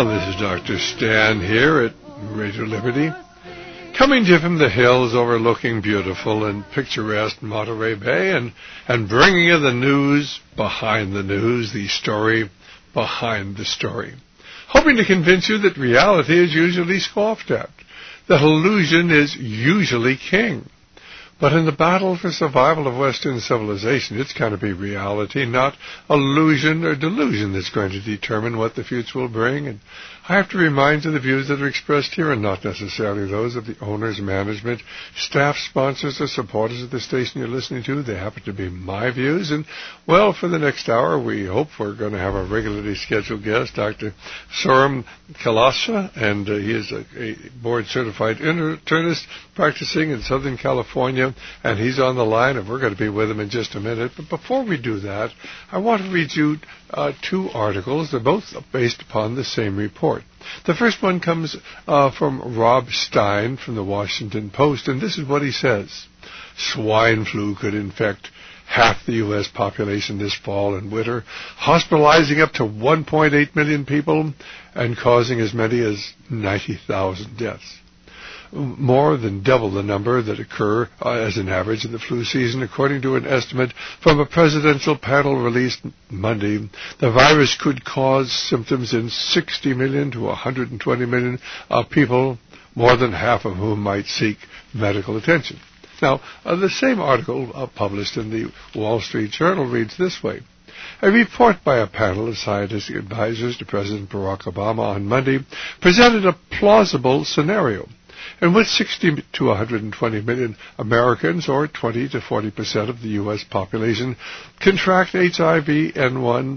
Well, this is Dr. Stan here at Radio Liberty, coming to you from the hills overlooking beautiful and picturesque Monterey Bay and bringing you the news behind the news, the story behind the story. Hoping to convince you that reality is usually scoffed at, that illusion is usually king. But in the battle for survival of Western civilization, it's going to be reality, not illusion or delusion, that's going to determine what the future will bring. And I have to remind you the views that are expressed here are not necessarily those of the owners, management, staff, sponsors, or supporters of the station you're listening to. They happen to be my views. And, well, for the next hour, we hope we're going to have a regularly scheduled guest, Dr. Sorum Kalasha, and he is a board-certified internist practicing in Southern California, and he's on the line, and we're going to be with him in just a minute. But before we do that, I want to read you two articles. They're both based upon the same report. The first one comes from Rob Stein from the Washington Post, and this is what he says. Swine flu could infect half the U.S. population this fall and winter, hospitalizing up to 1.8 million people and causing as many as 90,000 deaths. More than double the number that occur as an average in the flu season, according to an estimate from a presidential panel released Monday. The virus could cause symptoms in 60 million to 120 million people, more than half of whom might seek medical attention. Now, the same article published in the Wall Street Journal reads this way. A report by a panel of scientific advisors to President Barack Obama on Monday presented a plausible scenario in which 60 to 120 million Americans, or 20 to 40% of the U.S. population, contract HIV-H1N1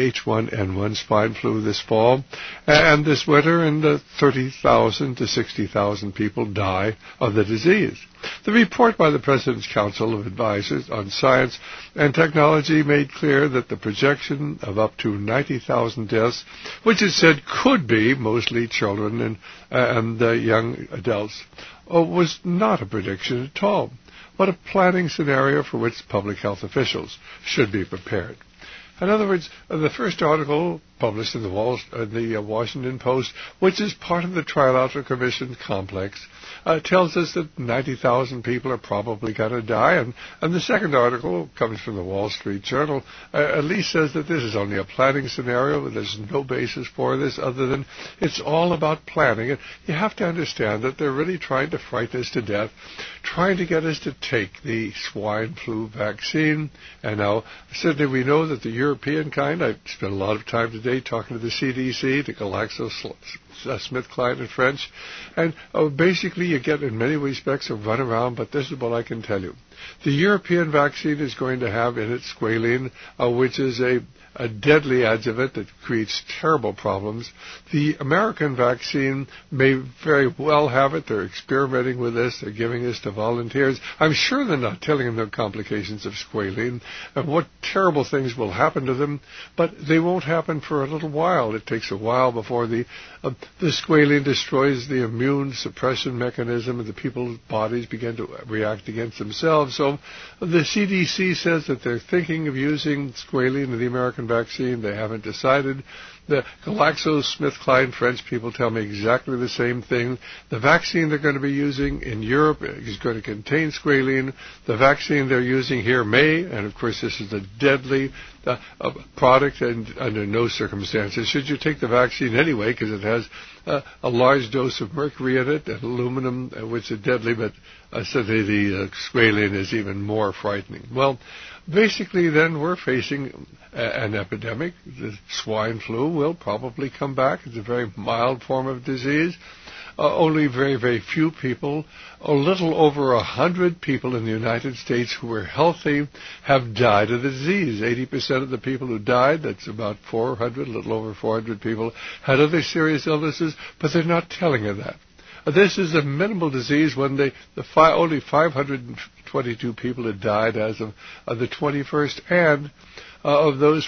swine flu this fall, and this winter, and 30,000 to 60,000 people die of the disease. The report by the President's Council of Advisors on Science and Technology made clear that the projection of up to 90,000 deaths, which it said could be mostly children and young adults, was not a prediction at all, but a planning scenario for which public health officials should be prepared. In other words, the first article published in the Washington Post, which is part of the Trilateral Commission complex, tells us that 90,000 people are probably going to die. And the second article, comes from the Wall Street Journal, at least says that this is only a planning scenario. There's no basis for this other than it's all about planning. And you have to understand that they're really trying to frighten us to death, trying to get us to take the swine flu vaccine. And now, certainly we know that the European kind, I spent a lot of time today talking to the CDC, the GlaxoSmithKline and French, and basically you get in many respects a runaround, but this is what I can tell you. The European vaccine is going to have in it squalene, which is a deadly adjuvant that creates terrible problems. The American vaccine may very well have it. They're experimenting with this. They're giving this to volunteers. I'm sure they're not telling them the complications of squalene and what terrible things will happen to them, but they won't happen for a little while. It takes a while before the squalene destroys the immune suppression mechanism and the people's bodies begin to react against themselves. So the CDC says that they're thinking of using squalene in the American vaccine. They haven't decided. The GlaxoSmithKline French people tell me exactly the same thing. The vaccine they're going to be using in Europe is going to contain squalene. The vaccine they're using here may, and of course this is a deadly product, and under no circumstances should you take the vaccine anyway, because it has a large dose of mercury in it and aluminum, which are deadly, but certainly the squalene is even more frightening. Well, basically then we're facing an epidemic. The swine flu will probably come back. It's a very mild form of disease. Only very, very few people, a little over 100 people in the United States who were healthy have died of the disease. 80% of the people who died, that's about 400, a little over 400 people, had other serious illnesses, but they're not telling you that. This is a minimal disease when only 522 people had died as of the 21st, and of those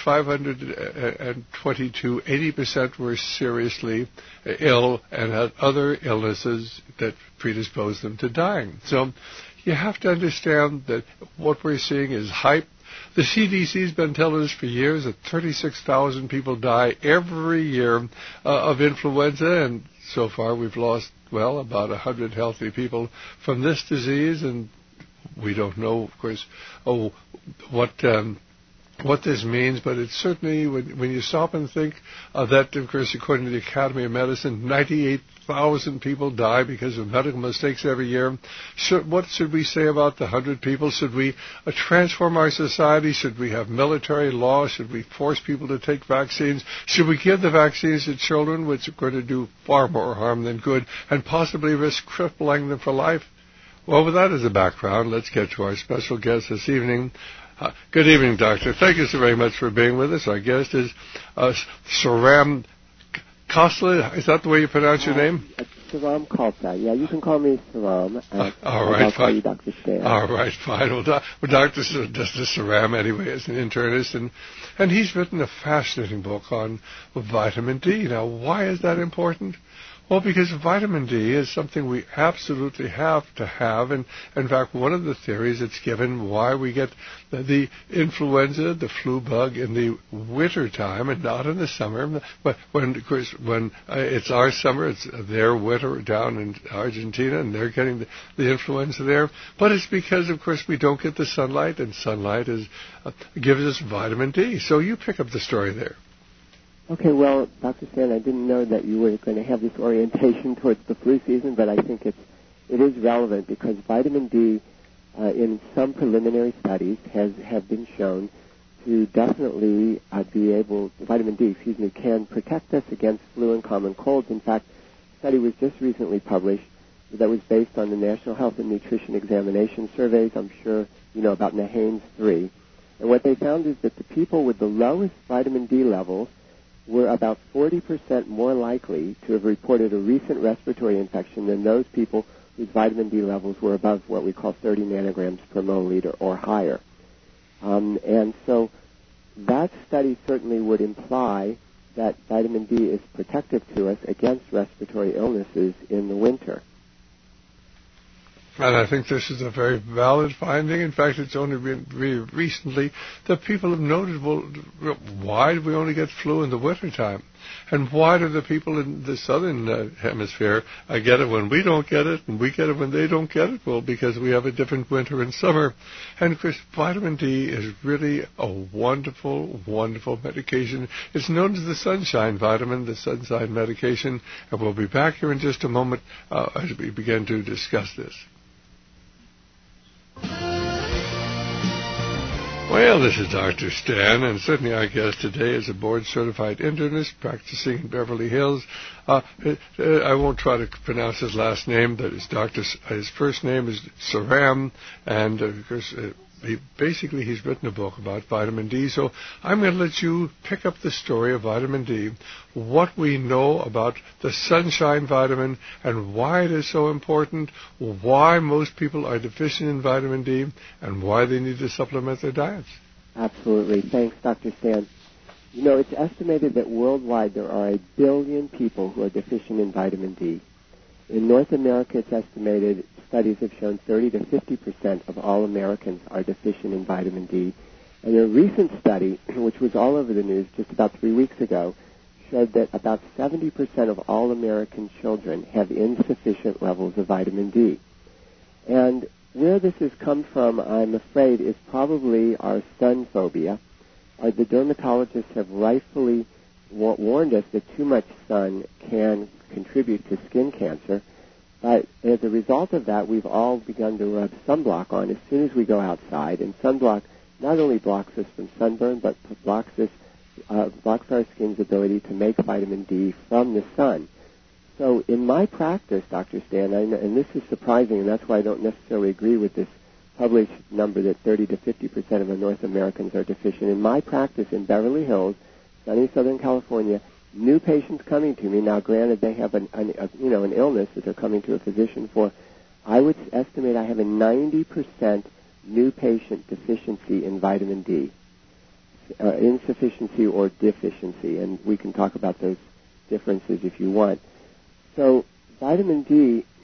522, 80% were seriously ill and had other illnesses that predisposed them to dying. So you have to understand that what we're seeing is hype. The CDC's been telling us for years that 36,000 people die every year of influenza, and so far we've lost, well, about 100 healthy people from this disease, and we don't know, of course, what this means, but it's certainly, when you stop and think that, of course, according to the Academy of Medicine, 98,000 people die because of medical mistakes every year. What should we say about the 100 people? Should we transform our society? Should we have military law? Should we force people to take vaccines? Should we give the vaccines to children, which are going to do far more harm than good, and possibly risk crippling them for life? Well, with that as a background, let's get to our special guest this evening. Good evening, Doctor. Thank you so very much for being with us. Our guest is Saram Khosla. Is that the way you pronounce your name? Saram Khosla. Yeah, you can call me Saram. All right, I'll call you Dr. Stan. All right, fine. Well, Dr. Saram, anyway, is an internist, and he's written a fascinating book on vitamin D. Now, why is that important? Well, because vitamin D is something we absolutely have to have, and in fact, one of the theories that's given why we get the influenza, the flu bug in the winter time and not in the summer. But when it's our summer, it's their winter down in Argentina, and they're getting the influenza there. But it's because, of course, we don't get the sunlight, and sunlight gives us vitamin D. So you pick up the story there. Okay, well, Dr. Stan, I didn't know that you were going to have this orientation towards the flu season, but I think it is relevant because vitamin D, in some preliminary studies, have been shown to definitely vitamin D, can protect us against flu and common colds. In fact, a study was just recently published that was based on the National Health and Nutrition Examination Surveys. I'm sure you know about NHANES 3. And what they found is that the people with the lowest vitamin D levels were about 40% more likely to have reported a recent respiratory infection than those people whose vitamin D levels were above what we call 30 nanograms per milliliter or higher. And so that study certainly would imply that vitamin D is protective to us against respiratory illnesses in the winter. And I think this is a very valid finding. In fact, it's only been recently that people have noted, well, why do we only get flu in the wintertime? And why do the people in the southern hemisphere get it when we don't get it, and we get it when they don't get it? Well, because we have a different winter and summer. And, of course, vitamin D is really a wonderful, wonderful medication. It's known as the sunshine vitamin, the sunshine medication. And we'll be back here in just a moment as we begin to discuss this. Well, this is Dr. Stan, and certainly our guest today is a board-certified internist practicing in Beverly Hills. I won't try to pronounce his last name. That is his first name is Saram, and of course, he's written a book about vitamin D. So I'm going to let you pick up the story of vitamin D, what we know about the sunshine vitamin, and why it is so important, why most people are deficient in vitamin D, and why they need to supplement their diets. Absolutely. Thanks, Dr. Stan. You know, it's estimated that worldwide there are 1 billion people who are deficient in vitamin D. In North America, it's estimated, studies have shown 30 to 50% of all Americans are deficient in vitamin D. And a recent study, which was all over the news just about 3 weeks ago, showed that about 70% of all American children have insufficient levels of vitamin D. And where this has come from, I'm afraid, is probably our sun phobia. The dermatologists have rightfully warned us that too much sun can contribute to skin cancer. But as a result of that, we've all begun to rub sunblock on as soon as we go outside. And sunblock not only blocks us from sunburn, but blocks our skin's ability to make vitamin D from the sun. So in my practice, Dr. Stan, and this is surprising, and that's why I don't necessarily agree with this published number that 30 to 50% of North Americans are deficient. In my practice in Beverly Hills, sunny Southern California, new patients coming to me, now granted they have an illness that they're coming to a physician for, I would estimate I have a 90% new patient deficiency in vitamin D, insufficiency or deficiency, and we can talk about those differences if you want. So vitamin D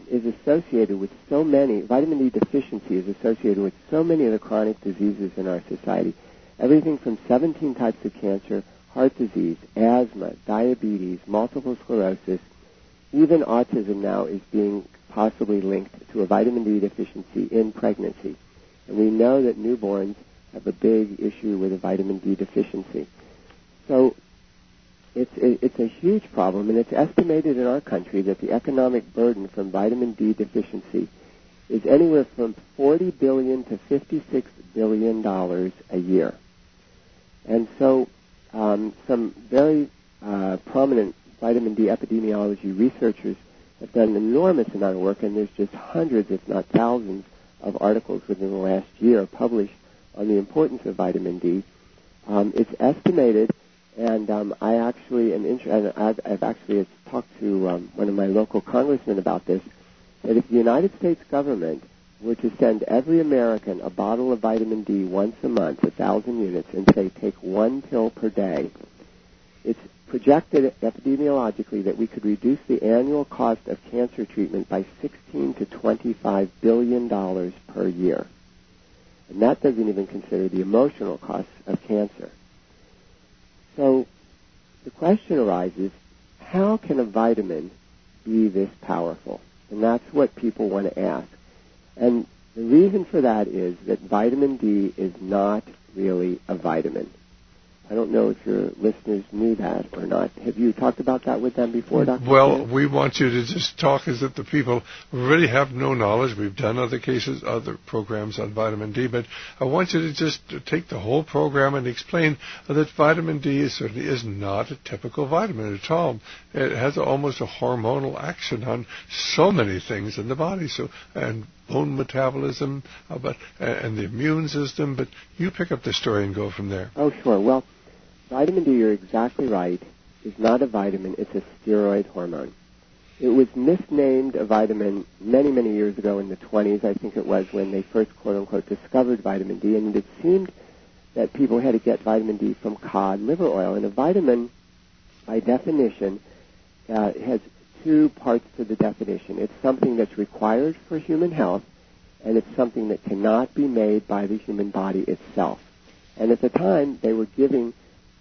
is associated with so many, vitamin D deficiency is associated with so many of the chronic diseases in our society. Everything from 17 types of cancer, heart disease, asthma, diabetes, multiple sclerosis, even autism now is being possibly linked to a vitamin D deficiency in pregnancy. And we know that newborns have a big issue with a vitamin D deficiency. So it's a huge problem, and it's estimated in our country that the economic burden from vitamin D deficiency is anywhere from $40 billion to $56 billion a year. And so some very prominent vitamin D epidemiology researchers have done an enormous amount of work, and there's just hundreds, if not thousands, of articles within the last year published on the importance of vitamin D. It's estimated, and I actually am I've actually talked to one of my local congressmen about this, that if the United States government were to send every American a bottle of vitamin D once a month, 1,000 units, and say take one pill per day, it's projected epidemiologically that we could reduce the annual cost of cancer treatment by $16 to $25 billion per year. And that doesn't even consider the emotional costs of cancer. So the question arises, how can a vitamin be this powerful? And that's what people want to ask. And the reason for that is that vitamin D is not really a vitamin. I don't know if your listeners knew that or not. Have you talked about that with them before, Dr. Well, Stan? we want you to just talk as if the people really have no knowledge. We've done other programs on vitamin D, but I want you to just take the whole program and explain that vitamin D certainly is not a typical vitamin at all. It has almost a hormonal action on so many things in the body, and bone metabolism, and the immune system. But you pick up the story and go from there. Oh, sure. Well, vitamin D, you're exactly right, is not a vitamin. It's a steroid hormone. It was misnamed a vitamin many, many years ago in the 20s, I think it was, when they first, quote-unquote, discovered vitamin D. And it seemed that people had to get vitamin D from cod liver oil. And a vitamin, by definition, has two parts to the definition. It's something that's required for human health, and it's something that cannot be made by the human body itself. And at the time, they were giving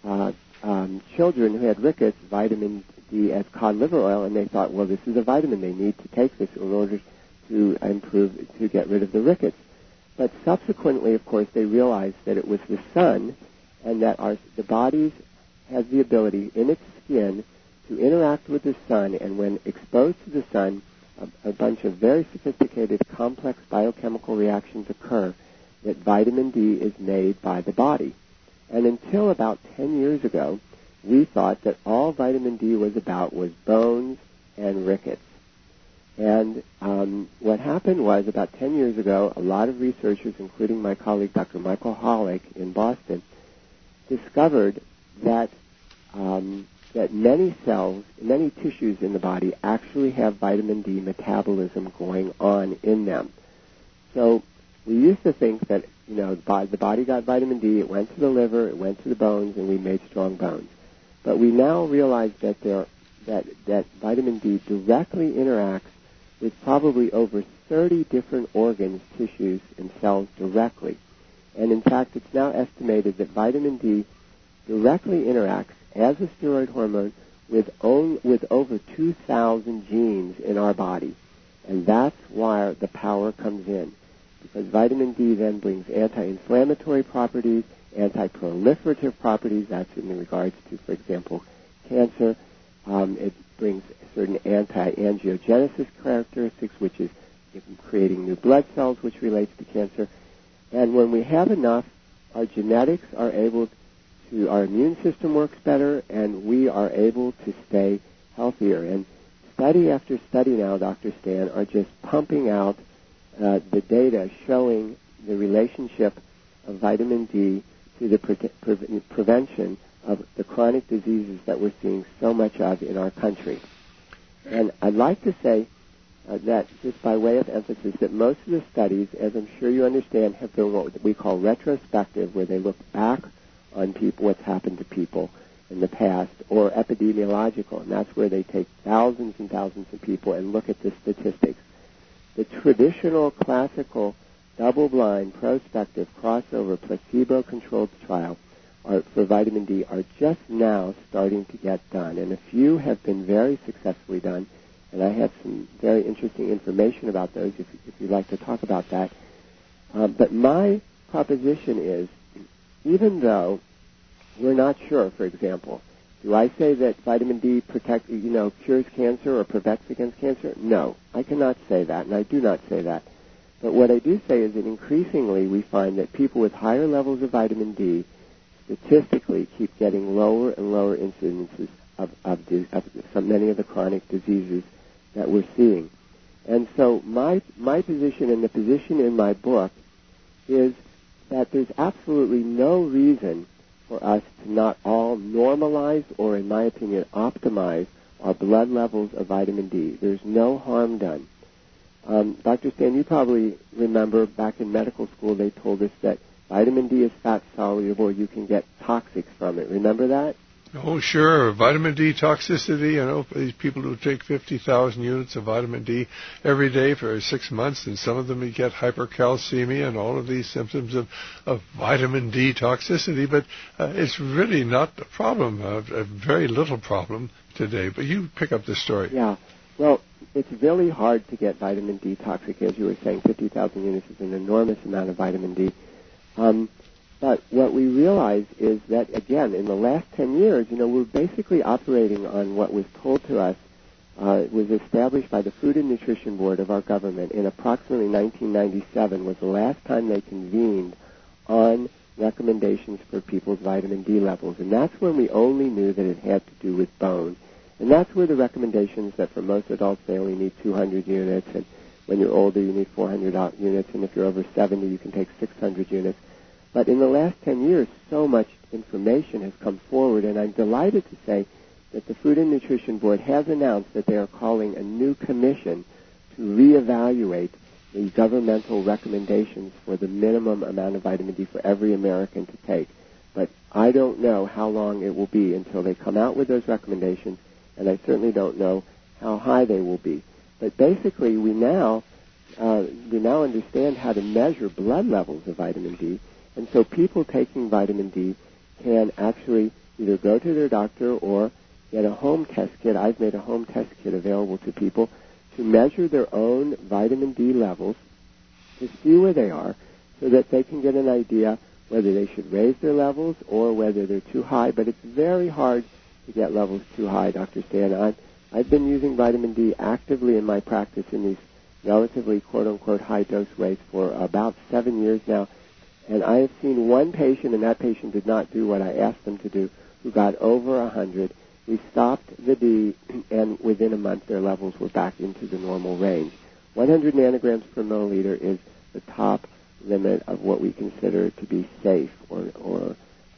children who had rickets vitamin D as cod liver oil, and they thought, well, this is a vitamin. They need to take this in order to get rid of the rickets. But subsequently, of course, they realized that it was the sun, and that the body has the ability in its skin to interact with the sun, and when exposed to the sun, a bunch of very sophisticated, complex biochemical reactions occur that vitamin D is made by the body. And until about 10 years ago, we thought that all vitamin D was about was bones and rickets. And what happened was, about 10 years ago, a lot of researchers, including my colleague Dr. Michael Hollick in Boston, discovered that that many cells, many tissues in the body actually have vitamin D metabolism going on in them. So we used to think that, the body got vitamin D, it went to the liver, it went to the bones, and we made strong bones. But we now realize that that vitamin D directly interacts with probably over 30 different organs, tissues, and cells directly. And in fact, it's now estimated that vitamin D directly interacts as a steroid hormone with over 2,000 genes in our body. And that's why the power comes in. Because vitamin D then brings anti-inflammatory properties, anti-proliferative properties, that's in regards to, for example, cancer. It brings certain anti-angiogenesis characteristics, which is creating new blood cells, which relates to cancer. And when we have enough, our genetics are able to, our immune system works better, and we are able to stay healthier. And study after study now, Dr. Stan, are just pumping out the data showing the relationship of vitamin D to the prevention of the chronic diseases that we're seeing so much of in our country. And I'd like to say that, just by way of emphasis, that most of the studies, as I'm sure you understand, have been what we call retrospective, where they look back on people, what's happened to people in the past, or epidemiological, and that's where they take thousands and thousands of people and look at the statistics. The traditional classical double-blind prospective crossover placebo-controlled trial for vitamin D are just now starting to get done, and a few have been very successfully done, and I have some very interesting information about those if you'd like to talk about that. But my proposition is, even though we're not sure, for example, do I say that vitamin D cures cancer or protects against cancer? No, I cannot say that, and I do not say that. But what I do say is that increasingly we find that people with higher levels of vitamin D statistically keep getting lower and lower incidences of many of the chronic diseases that we're seeing. And so my position and the position in my book is that there's absolutely no reason for us to not all normalize or, in my opinion, optimize our blood levels of vitamin D. There's no harm done. Dr. Stan, you probably remember back in medical school they told us that vitamin D is fat-soluble. You can get toxics from it. Remember that? Oh, sure. Vitamin D toxicity. I know these people who take 50,000 units of vitamin D every day for 6 months, and some of them get hypercalcemia and all of these symptoms of vitamin D toxicity. But it's really not a problem, a very little problem today. But you pick up the story. Yeah. Well, it's really hard to get vitamin D toxic. As you were saying, 50,000 units is an enormous amount of vitamin D. But what we realize is that, again, in the last 10 years, we're basically operating on what was told to us, was established by the Food and Nutrition Board of our government in approximately 1997 was the last time they convened on recommendations for people's vitamin D levels. And that's when we only knew that it had to do with bone. And that's where the recommendations that for most adults they only need 200 units, and when you're older you need 400 units, and if you're over 70 you can take 600 units. But in the last 10 years, so much information has come forward, and I'm delighted to say that the Food and Nutrition Board has announced that they are calling a new commission to reevaluate the governmental recommendations for the minimum amount of vitamin D for every American to take. But I don't know how long it will be until they come out with those recommendations, and I certainly don't know how high they will be. But basically, we now understand how to measure blood levels of vitamin D. And so people taking vitamin D can actually either go to their doctor or get a home test kit. I've made a home test kit available to people to measure their own vitamin D levels to see where they are so that they can get an idea whether they should raise their levels or whether they're too high. But it's very hard to get levels too high, Dr. Stan. I've been using vitamin D actively in my practice in these relatively quote-unquote high-dose ways for about 7 years now. And I have seen one patient, and that patient did not do what I asked them to do, who got over 100. We stopped the D, and within a month their levels were back into the normal range. 100 nanograms per milliliter is the top limit of what we consider to be safe, or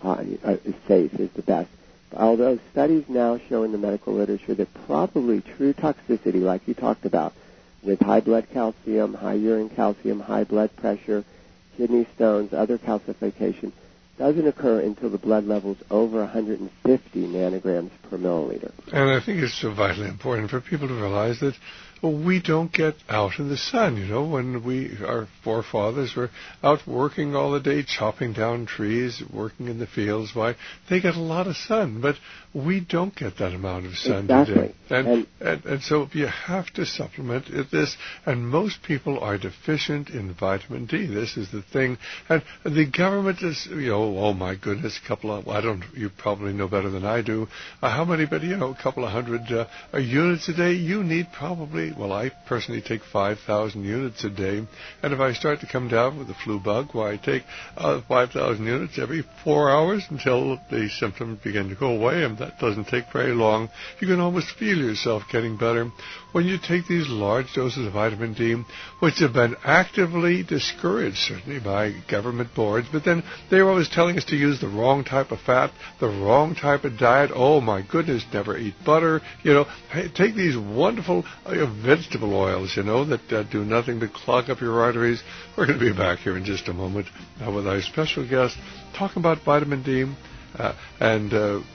safe is the best. Although studies now show in the medical literature that probably true toxicity, like you talked about, with high blood calcium, high urine calcium, high blood pressure, kidney stones, other calcification, doesn't occur until the blood level's over 150 nanograms per milliliter. And I think it's so vitally important for people to realize that we don't get out in the sun. When our forefathers were out working all the day, chopping down trees, working in the fields, why, they get a lot of sun, but we don't get that amount of sun today. And so you have to supplement this, and most people are deficient in vitamin D. This is the thing. And the government is, oh my goodness, you probably know better than I do, how many, but a couple of hundred units a day. You need probably, I personally take 5,000 units a day, and if I start to come down with the flu bug, I take 5,000 units every 4 hours until the symptoms begin to go away, and that doesn't take very long. You can almost feel yourself getting better when you take these large doses of vitamin D, which have been actively discouraged, certainly by government boards, but then they were always telling us to use the wrong type of fat, the wrong type of diet. Oh my goodness, never eat butter. Take these wonderful vegetable oils, that do nothing but clog up your arteries. We're going to be back here in just a moment with our special guest talking about vitamin D, and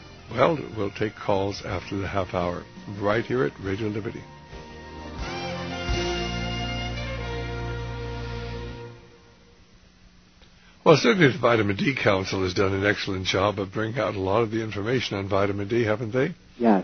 we'll take calls after the half hour right here at Radio Liberty. Well, certainly the Vitamin D Council has done an excellent job of bringing out a lot of the information on vitamin D, haven't they? Yes,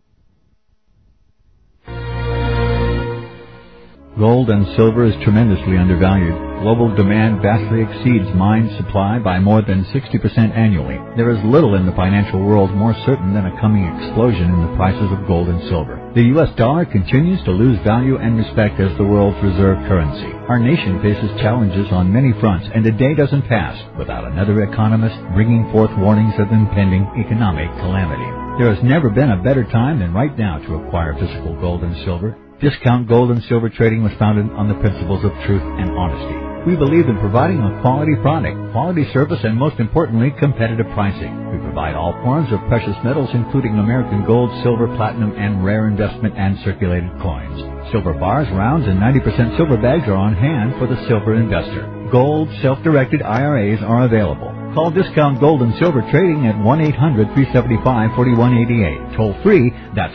Gold and silver is tremendously undervalued. Global demand vastly exceeds mine supply by more than 60% annually. There is little in the financial world more certain than a coming explosion in the prices of gold and silver. The U.S. dollar continues to lose value and respect as the world's reserve currency. Our nation faces challenges on many fronts, and a day doesn't pass without another economist bringing forth warnings of impending economic calamity. There has never been a better time than right now to acquire physical gold and silver. Discount Gold and Silver Trading was founded on the principles of truth and honesty. We believe in providing a quality product, quality service, and most importantly, competitive pricing. We provide all forms of precious metals, including American gold, silver, platinum, and rare investment and circulated coins. Silver bars, rounds, and 90% silver bags are on hand for the silver investor. Gold self-directed IRAs are available. Call Discount Gold and Silver Trading at 1-800-375-4188. Toll free, that's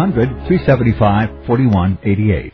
1-800-375-4188.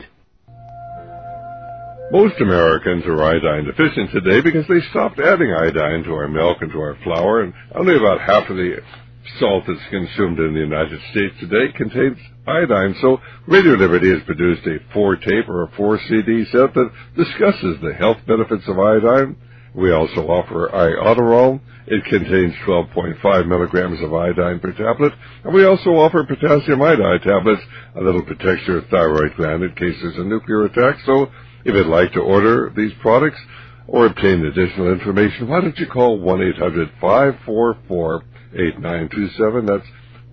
Most Americans are iodine deficient today because they stopped adding iodine to our milk and to our flour, and only about half of the salt that's consumed in the United States today contains iodine. So Radio Liberty has produced a 4-tape or a 4-CD set that discusses the health benefits of iodine. We also offer Iodoral. It contains 12.5 milligrams of iodine per tablet. And we also offer potassium iodide tablets, a little protects your thyroid gland in case there's a nuclear attack. So if you'd like to order these products or obtain additional information, why don't you call 1-800-544-8927. That's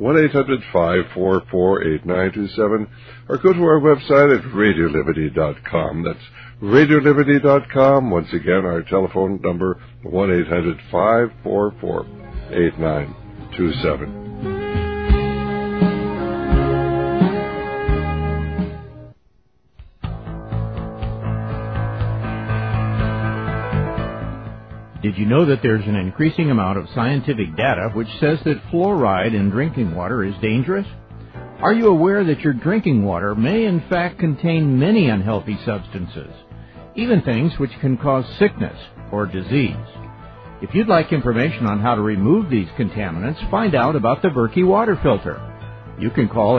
1-800-544-8927. Or go to our website at radioliberty.com. That's radioliberty.com. Once again, our telephone number, 1-800-544-8927. Did you know that there's an increasing amount of scientific data which says that fluoride in drinking water is dangerous? Are you aware that your drinking water may in fact contain many unhealthy substances, even things which can cause sickness or disease? If you'd like information on how to remove these contaminants, find out about the Berkey water filter. You can call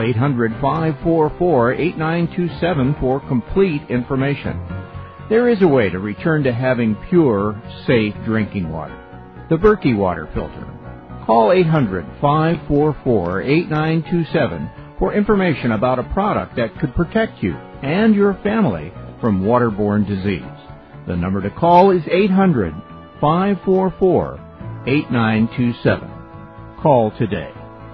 800-544-8927 for complete information. There is a way to return to having pure, safe drinking water. The Berkey water filter. Call 800-544-8927 for information about a product that could protect you and your family from waterborne disease. The number to call is 800-544-8927. Call today.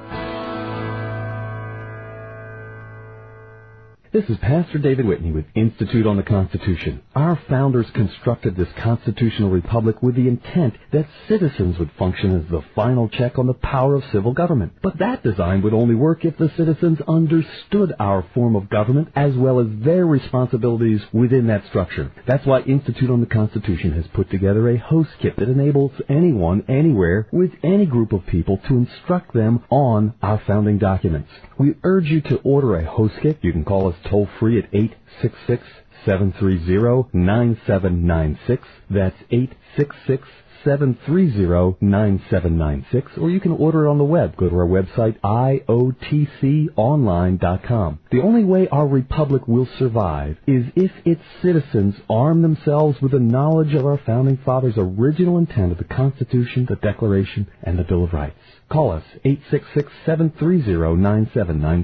This is Pastor David Whitney with Institute on the Constitution. Our founders constructed this constitutional republic with the intent that citizens would function as the final check on the power of civil government. But that design would only work if the citizens understood our form of government as well as their responsibilities within that structure. That's why Institute on the Constitution has put together a host kit that enables anyone, anywhere, with any group of people to instruct them on our founding documents. We urge you to order a host kit. You can call us toll-free at 866-730-9796. That's 866-730-9796. Or you can order it on the web. Go to our website, iotconline.com. The only way our republic will survive is if its citizens arm themselves with the knowledge of our founding fathers' original intent of the Constitution, the Declaration, and the Bill of Rights. Call us, 866-730-9796.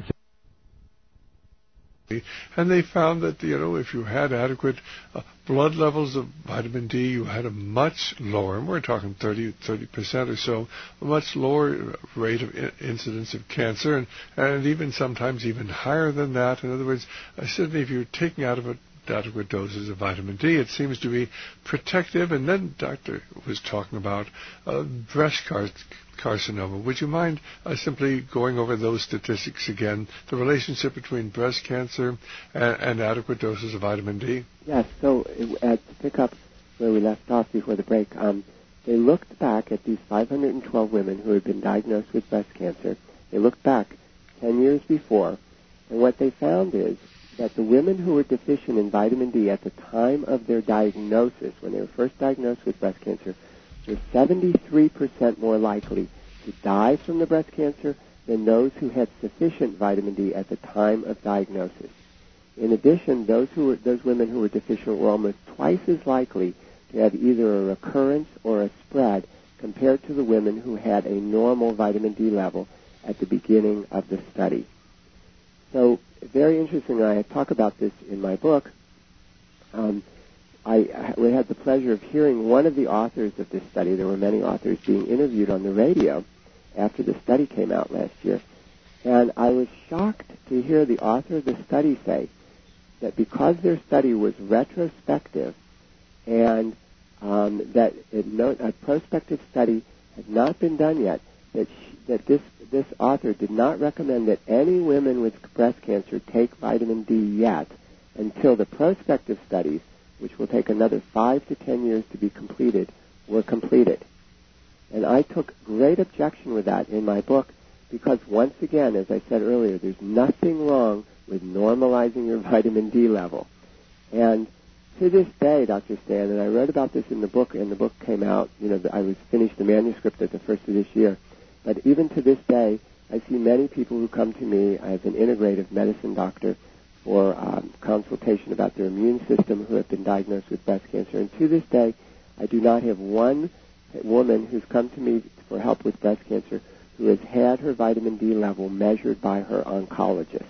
And they found that, if you had adequate blood levels of vitamin D, you had a much lower, and we're talking 30% or so, a much lower rate of incidence of cancer, and even sometimes even higher than that. In other words, certainly if you're taking adequate doses of vitamin D, it seems to be protective. And then Doctor was talking about breast carcinoma. Would you mind simply going over those statistics again, the relationship between breast cancer and adequate doses of vitamin D? Yes, so to pick up where we left off before the break, they looked back at these 512 women who had been diagnosed with breast cancer. They looked back 10 years before, and what they found is that the women who were deficient in vitamin D at the time of their diagnosis, when they were first diagnosed with breast cancer, were 73% more likely to die from the breast cancer than those who had sufficient vitamin D at the time of diagnosis. In addition, those women who were deficient were almost twice as likely to have either a recurrence or a spread compared to the women who had a normal vitamin D level at the beginning of the study. So, very interesting. I talk about this in my book. We had the pleasure of hearing one of the authors of this study. There were many authors being interviewed on the radio after the study came out last year. And I was shocked to hear the author of the study say that because their study was retrospective and that a prospective study had not been done yet, that this author did not recommend that any women with breast cancer take vitamin D yet until the prospective studies, which will take another 5 to 10 years to be completed, were completed. And I took great objection with that in my book because, once again, as I said earlier, there's nothing wrong with normalizing your vitamin D level. And to this day, Dr. Stan, and I wrote about this in the book, and the book came out, I was finished the manuscript at the first of this year, but even to this day, I see many people who come to me as an integrative medicine doctor for consultation about their immune system who have been diagnosed with breast cancer. And to this day, I do not have one woman who's come to me for help with breast cancer who has had her vitamin D level measured by her oncologist.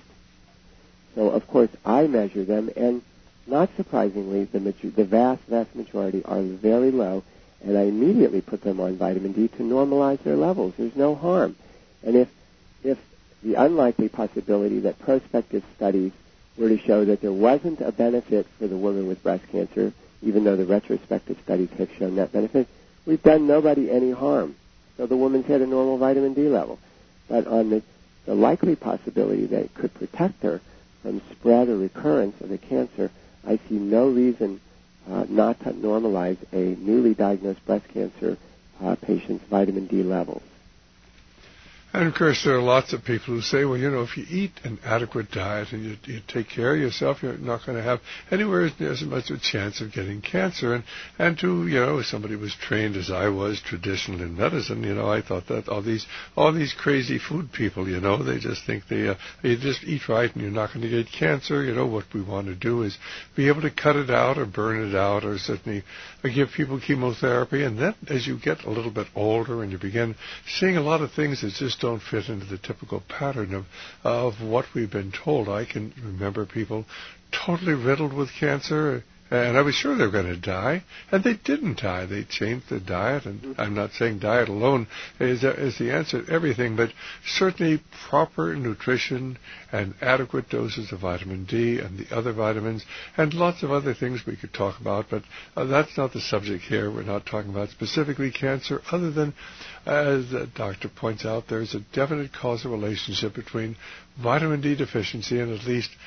So, of course, I measure them, and not surprisingly, the vast majority are very low, and I immediately put them on vitamin D to normalize their levels. There's no harm. And if the unlikely possibility that prospective studies were to show that there wasn't a benefit for the woman with breast cancer, even though the retrospective studies have shown that benefit, we've done nobody any harm. So the woman's had a normal vitamin D level. But on the likely possibility that it could protect her from spread or recurrence of the cancer, I see no reason not to normalize a newly diagnosed breast cancer patient's vitamin D levels. And, of course, there are lots of people who say, well, if you eat an adequate diet and you take care of yourself, you're not going to have anywhere near as much a chance of getting cancer. And to, somebody was trained as I was, traditional in medicine, I thought that all these crazy food people, they just think you just eat right and you're not going to get cancer. What we want to do is be able to cut it out or burn it out or certainly give people chemotherapy. And then as you get a little bit older and you begin seeing a lot of things that just don't fit into the typical pattern of what we've been told. I can remember people totally riddled with cancer, and I was sure they were going to die, and they didn't die. They changed their diet, and I'm not saying diet alone is the answer to everything, but certainly proper nutrition and adequate doses of vitamin D and the other vitamins and lots of other things we could talk about, but that's not the subject here. We're not talking about specifically cancer, other than, as the doctor points out, there's a definite causal relationship between vitamin D deficiency and at least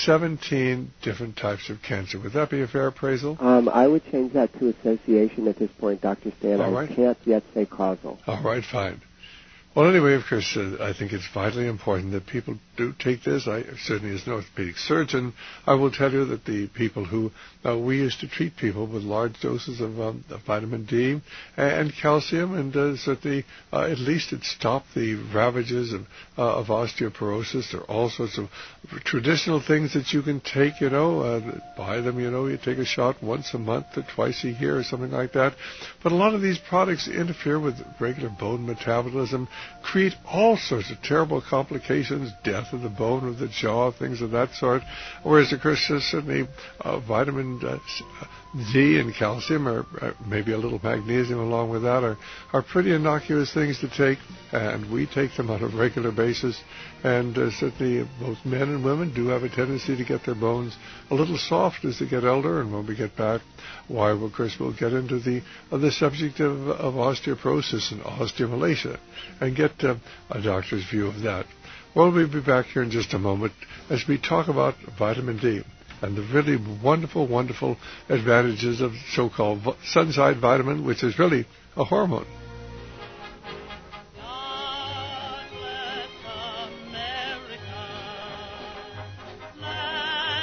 17 different types of cancer. Would that be a fair appraisal? I would change that to association at this point, Dr. Stan. All I right. can't yet say causal. All right, fine. Well, anyway, of course, I think it's vitally important that people do take this. I certainly, as an orthopedic surgeon, I will tell you that the people who we used to treat people with large doses of vitamin D and calcium, and certainly at least it stopped the ravages of osteoporosis. There are all sorts of traditional things that you can take, buy them, you take a shot once a month or twice a year or something like that. But a lot of these products interfere with regular bone metabolism, create all sorts of terrible complications, death of the bone, of the jaw, things of that sort. Whereas, of course, certainly vitamin D and calcium, or maybe a little magnesium along with that, are pretty innocuous things to take, and we take them on a regular basis. And certainly both men and women do have a tendency to get their bones a little soft as they get older. And when we get back, of course, we'll get into the subject of osteoporosis and osteomalacia and get a doctor's view of that. Well, we'll be back here in just a moment as we talk about vitamin D and the really wonderful, wonderful advantages of so-called sunside vitamin, which is really a hormone. God bless America, land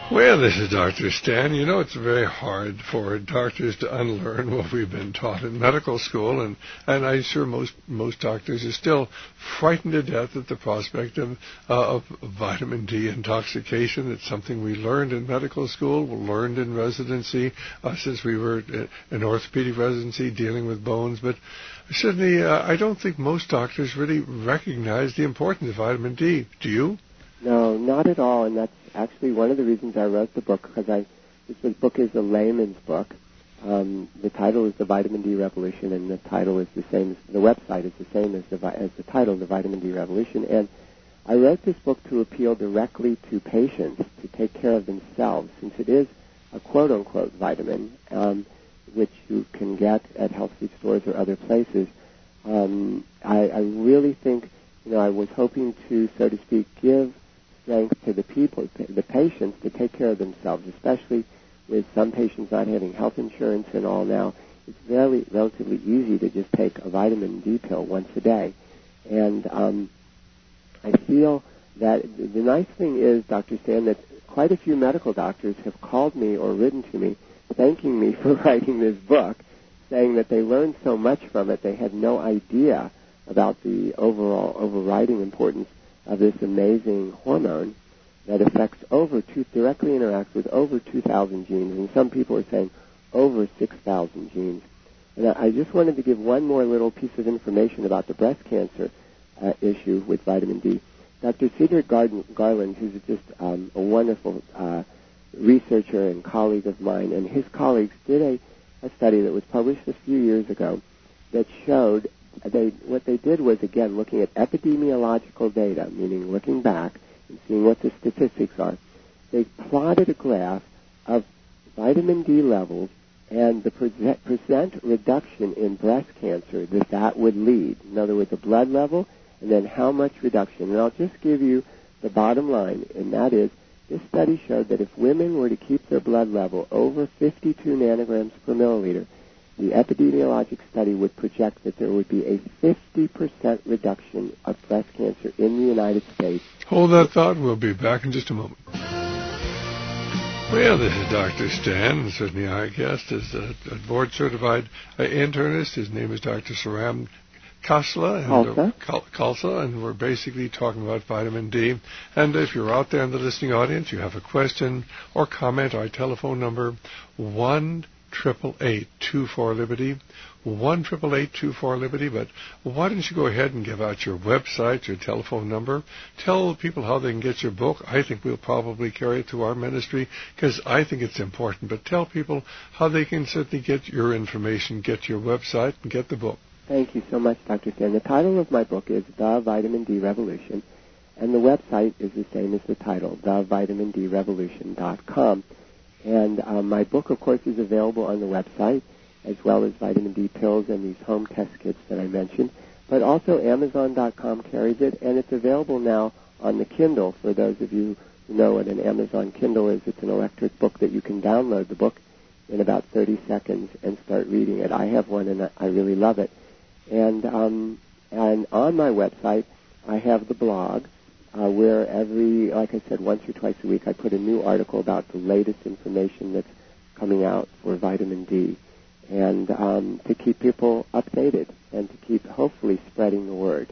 Well, this is Dr. Stan. You know, it's very hard for doctors to unlearn what we've been taught in medical school, and I'm sure most doctors are still frightened to death at the prospect of vitamin D intoxication. It's something we learned in medical school, learned in residency, since we were in orthopedic residency dealing with bones, but certainly I don't think most doctors really recognize the importance of vitamin D. Do you? No, not at all, and that's actually one of the reasons I wrote the book, because this book is a layman's book. The title is The Vitamin D Revolution, and the title is the same. The website is the same as the title, The Vitamin D Revolution. And I wrote this book to appeal directly to patients to take care of themselves, since it is a quote-unquote vitamin, which you can get at health food stores or other places. I really think, I was hoping to, so to speak, give strength to the people, the patients, to take care of themselves, especially with some patients not having health insurance and all now. It's relatively easy to just take a vitamin D pill once a day. And I feel that the nice thing is, Dr. Stan, that quite a few medical doctors have called me or written to me thanking me for writing this book, saying that they learned so much from it they had no idea about the overall overriding importance of this amazing hormone that affects directly interacts with over 2,000 genes, and some people are saying over 6,000 genes. And I just wanted to give one more little piece of information about the breast cancer issue with vitamin D. Dr. Cedric Garland, who's just a wonderful researcher and colleague of mine, and his colleagues did a study that was published a few years ago that showed what they did was, again, looking at epidemiological data, meaning looking back and seeing what the statistics are. They plotted a graph of vitamin D levels and the percent reduction in breast cancer that would lead. In other words, the blood level and then how much reduction. And I'll just give you the bottom line, and that is, this study showed that if women were to keep their blood level over 52 nanograms per milliliter, the epidemiologic study would project that there would be a 50% reduction of breast cancer in the United States. Hold that thought. We'll be back in just a moment. Well, this is Dr. Stan. Certainly our guest is a board-certified internist. His name is Dr. Saram Khalsa, and we're basically talking about vitamin D. And if you're out there in the listening audience, you have a question or comment, our telephone number, 1-888-24-LIBERTY, 1-888-24-LIBERTY. But why don't you go ahead and give out your website, your telephone number. Tell people how they can get your book. I think we'll probably carry it to our ministry because I think it's important. But tell people how they can certainly get your information, get your website, and get the book. Thank you so much, Dr. Stan. The title of my book is The Vitamin D Revolution, and the website is the same as the title, thevitamindrevolution.com. And my book, of course, is available on the website, as well as vitamin D pills and these home test kits that I mentioned. But also Amazon.com carries it, and it's available now on the Kindle. For those of you who know what an Amazon Kindle is, it's an electric book that you can download the book in about 30 seconds and start reading it. I have one, and I really love it. And on my website, I have the blog, where like I said, once or twice a week, I put a new article about the latest information that's coming out for vitamin D, and to keep people updated and to keep, hopefully, spreading the word.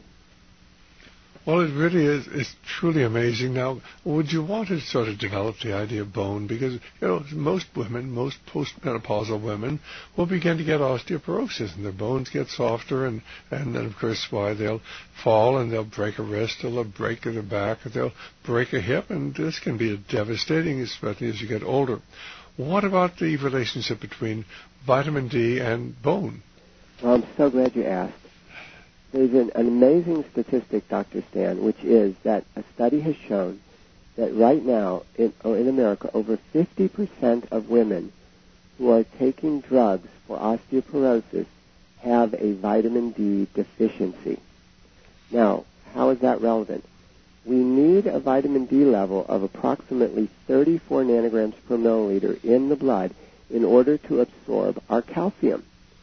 Well, it really is. It's truly amazing. Now, would you want to sort of develop the idea of bone? Because, most women, most postmenopausal women will begin to get osteoporosis, and their bones get softer, and then, of course, why they'll fall, and they'll break a wrist, or they'll break their back, or they'll break a hip, and this can be devastating, especially as you get older. What about the relationship between vitamin D and bone? Well, I'm so glad you asked. There's an amazing statistic, Dr. Stan, which is that a study has shown that right now in America, over 50% of women who are taking drugs for osteoporosis have a vitamin D deficiency. Now, how is that relevant? We need a vitamin D level of approximately 34 nanograms per milliliter in the blood in order to absorb our calcium.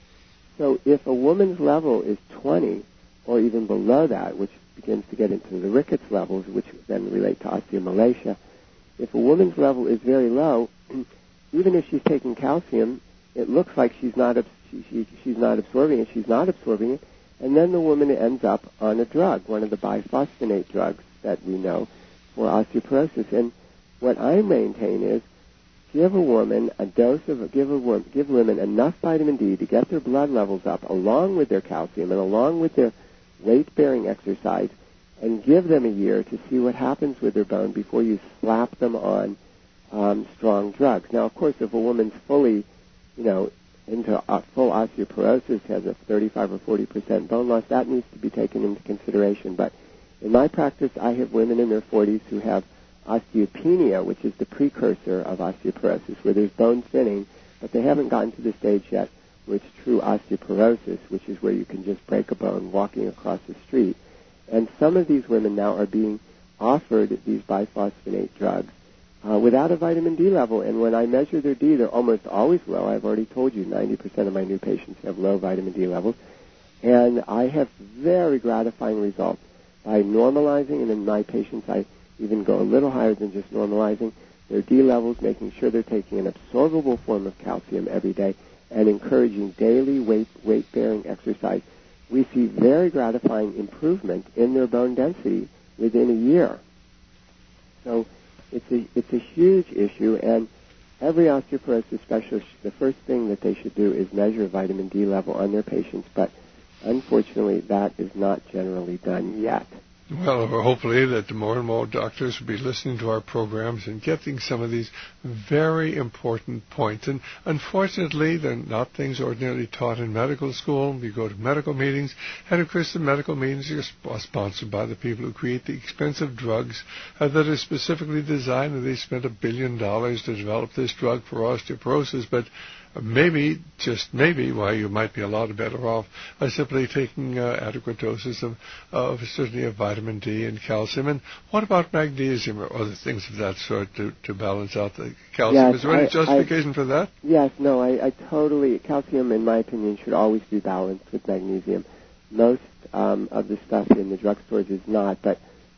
So if a woman's level is 20, or even below that, which begins to get into the rickets levels, which then relate to osteomalacia, if a woman's level is very low, even if she's taking calcium, it looks like she's not absorbing it, and then the woman ends up on a drug, one of the biphosphonate drugs that we know for osteoporosis. And what I maintain is give women enough vitamin D to get their blood levels up, along with their calcium and along with their weight-bearing exercise, and give them a year to see what happens with their bone before you slap them on strong drugs. Now, of course, if a woman's fully, into full osteoporosis, has a 35 or 40% bone loss, that needs to be taken into consideration. But in my practice, I have women in their 40s who have osteopenia, which is the precursor of osteoporosis, where there's bone thinning, but they haven't gotten to the stage yet where it's true osteoporosis, which is where you can just break a bone walking across the street. And some of these women now are being offered these biphosphonate drugs without a vitamin D level. And when I measure their D, they're almost always low. I've already told you 90% of my new patients have low vitamin D levels. And I have very gratifying results by normalizing, and in my patients I even go a little higher than just normalizing their D levels, making sure they're taking an absorbable form of calcium every day, and encouraging daily weight-bearing exercise. We see very gratifying improvement in their bone density within a year. So it's a huge issue, and every osteoporosis specialist, the first thing that they should do is measure vitamin D level on their patients, but unfortunately that is not generally done yet. Well, hopefully that more and more doctors will be listening to our programs and getting some of these very important points. And unfortunately, they're not things ordinarily taught in medical school. You go to medical meetings, and of course the medical meetings are sponsored by the people who create the expensive drugs that are specifically designed, and they spent $1 billion to develop this drug for osteoporosis. But maybe, just maybe, why you might be a lot better off by simply taking adequate doses of certainly of vitamin D and calcium. And what about magnesium or other things of that sort to balance out the calcium? Yes, is there any justification for that? Yes, no, I totally, calcium in my opinion should always be balanced with magnesium. Most of the stuff in the drugstores is not, but